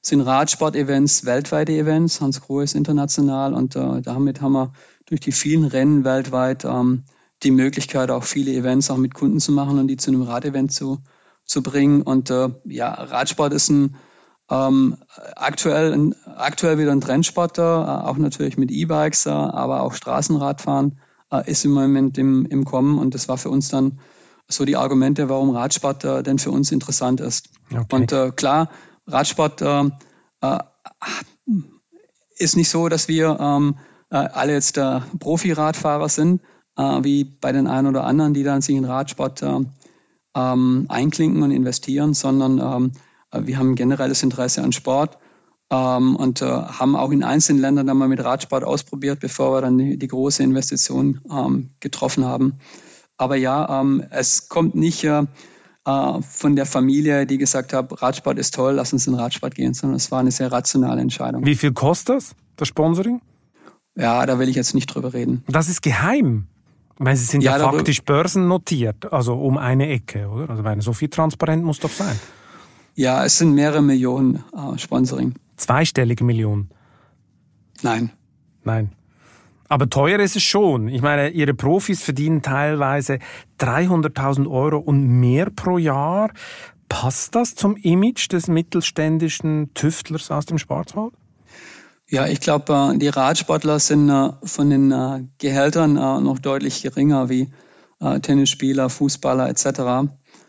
sind Radsport-Events weltweite Events. Hans Grohe ist international und äh, damit haben wir durch die vielen Rennen weltweit ähm, die Möglichkeit, auch viele Events auch mit Kunden zu machen und die zu einem Radevent zu, zu bringen. Und äh, ja, Radsport ist ein ähm, aktuell, ein, aktuell wieder ein Trendsport, äh, auch natürlich mit E-Bikes, äh, aber auch Straßenradfahren äh, ist im Moment im, im Kommen. Und das war für uns dann so die Argumente, warum Radsport äh, denn für uns interessant ist. Okay. Und äh, klar, Radsport äh, äh, ist nicht so, dass wir ähm, äh, alle jetzt äh, Profi-Radfahrer sind, äh, wie bei den einen oder anderen, die dann sich in Radsport äh, ähm, einklinken und investieren, sondern ähm, wir haben ein generelles Interesse an Sport ähm, und äh, haben auch in einzelnen Ländern dann mal mit Radsport ausprobiert, bevor wir dann die, die große Investition ähm, getroffen haben. Aber ja, ähm, es kommt nicht äh, von der Familie, die gesagt hat, Radsport ist toll, lass uns in Radsport gehen, sondern es war eine sehr rationale Entscheidung. Wie viel kostet das, das Sponsoring? Ja, da will ich jetzt nicht drüber reden. Das ist geheim. Ich meine, Sie sind ja, ja faktisch darüber, börsennotiert, also um eine Ecke, oder? Also meine, so viel transparent muss doch sein. Ja, es sind mehrere Millionen äh, Sponsoring. Zweistellige Millionen? Nein. Nein. Aber teuer ist es schon. Ich meine, Ihre Profis verdienen teilweise dreihunderttausend Euro und mehr pro Jahr. Passt das zum Image des mittelständischen Tüftlers aus dem Schwarzwald? Ja, ich glaube, die Radsportler sind von den Gehältern noch deutlich geringer wie Tennisspieler, Fußballer et cetera.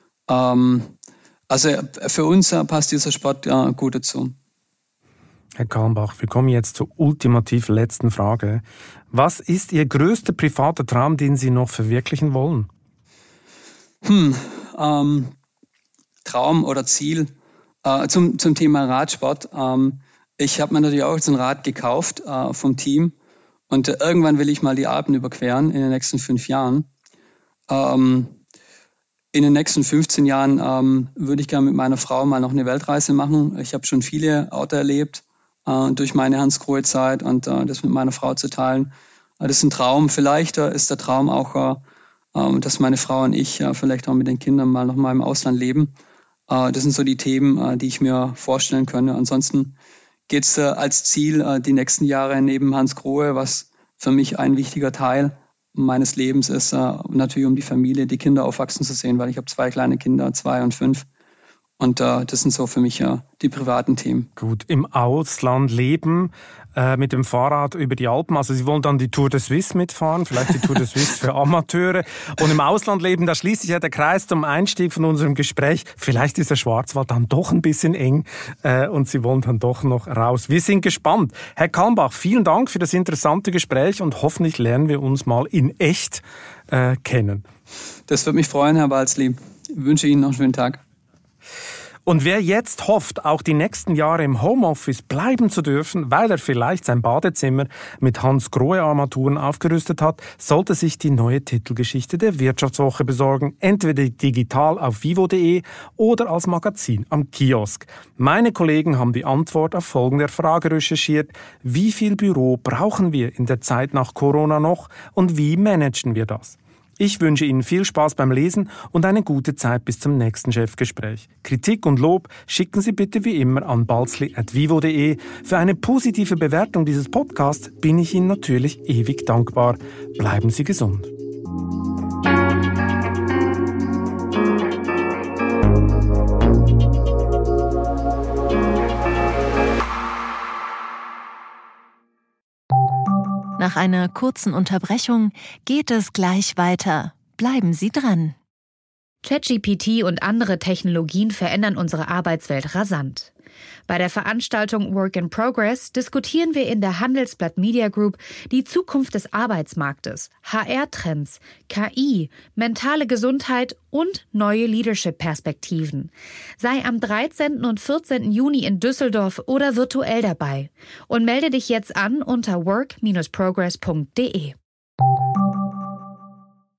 Also für uns passt dieser Sport gut dazu. Herr Kalmbach, wir kommen jetzt zur ultimativ letzten Frage. Was ist Ihr größter privater Traum, den Sie noch verwirklichen wollen? Hm, ähm, Traum oder Ziel äh, zum, zum Thema Radsport. Ähm, ich habe mir natürlich auch so ein Rad gekauft äh, vom Team und äh, irgendwann will ich mal die Alpen überqueren in den nächsten fünf Jahren. Ähm, in den nächsten fünfzehn Jahren ähm, würde ich gerne mit meiner Frau mal noch eine Weltreise machen. Ich habe schon viele Orte erlebt durch meine Hans-Grohe-Zeit und uh, das mit meiner Frau zu teilen. Uh, das ist ein Traum. Vielleicht uh, ist der Traum auch, uh, uh, dass meine Frau und ich uh, vielleicht auch mit den Kindern mal noch mal im Ausland leben. Uh, das sind so die Themen, uh, die ich mir vorstellen könnte. Ansonsten geht es uh, als Ziel uh, die nächsten Jahre neben Hans Grohe, was für mich ein wichtiger Teil meines Lebens ist, uh, natürlich um die Familie, die Kinder aufwachsen zu sehen, weil ich habe zwei kleine Kinder, zwei und fünf. Und äh, das sind so für mich ja die privaten Themen. Gut, im Ausland leben, äh, mit dem Fahrrad über die Alpen. Also Sie wollen dann die Tour de Suisse mitfahren, vielleicht die Tour de Suisse für Amateure. Und im Ausland leben, da schließt sich ja der Kreis zum Einstieg von unserem Gespräch. Vielleicht ist der Schwarzwald dann doch ein bisschen eng äh, und Sie wollen dann doch noch raus. Wir sind gespannt. Herr Kalmbach, vielen Dank für das interessante Gespräch und hoffentlich lernen wir uns mal in echt äh, kennen. Das würde mich freuen, Herr Balzli. Ich wünsche Ihnen noch einen schönen Tag. Und wer jetzt hofft, auch die nächsten Jahre im Homeoffice bleiben zu dürfen, weil er vielleicht sein Badezimmer mit Hans-Grohe-Armaturen aufgerüstet hat, sollte sich die neue Titelgeschichte der Wirtschaftswoche besorgen, entweder digital auf vivo punkt de oder als Magazin am Kiosk. Meine Kollegen haben die Antwort auf folgende Frage recherchiert: Wie viel Büro brauchen wir in der Zeit nach Corona noch und wie managen wir das? Ich wünsche Ihnen viel Spaß beim Lesen und eine gute Zeit bis zum nächsten Chefgespräch. Kritik und Lob schicken Sie bitte wie immer an balzli at vivo punkt de. Für eine positive Bewertung dieses Podcasts bin ich Ihnen natürlich ewig dankbar. Bleiben Sie gesund. Nach einer kurzen Unterbrechung geht es gleich weiter. Bleiben Sie dran. ChatGPT und andere Technologien verändern unsere Arbeitswelt rasant. Bei der Veranstaltung Work in Progress diskutieren wir in der Handelsblatt Media Group die Zukunft des Arbeitsmarktes, H R-Trends, K I, mentale Gesundheit und neue Leadership-Perspektiven. Sei am dreizehnten und vierzehnten Juni in Düsseldorf oder virtuell dabei und melde dich jetzt an unter work Bindestrich progress punkt de.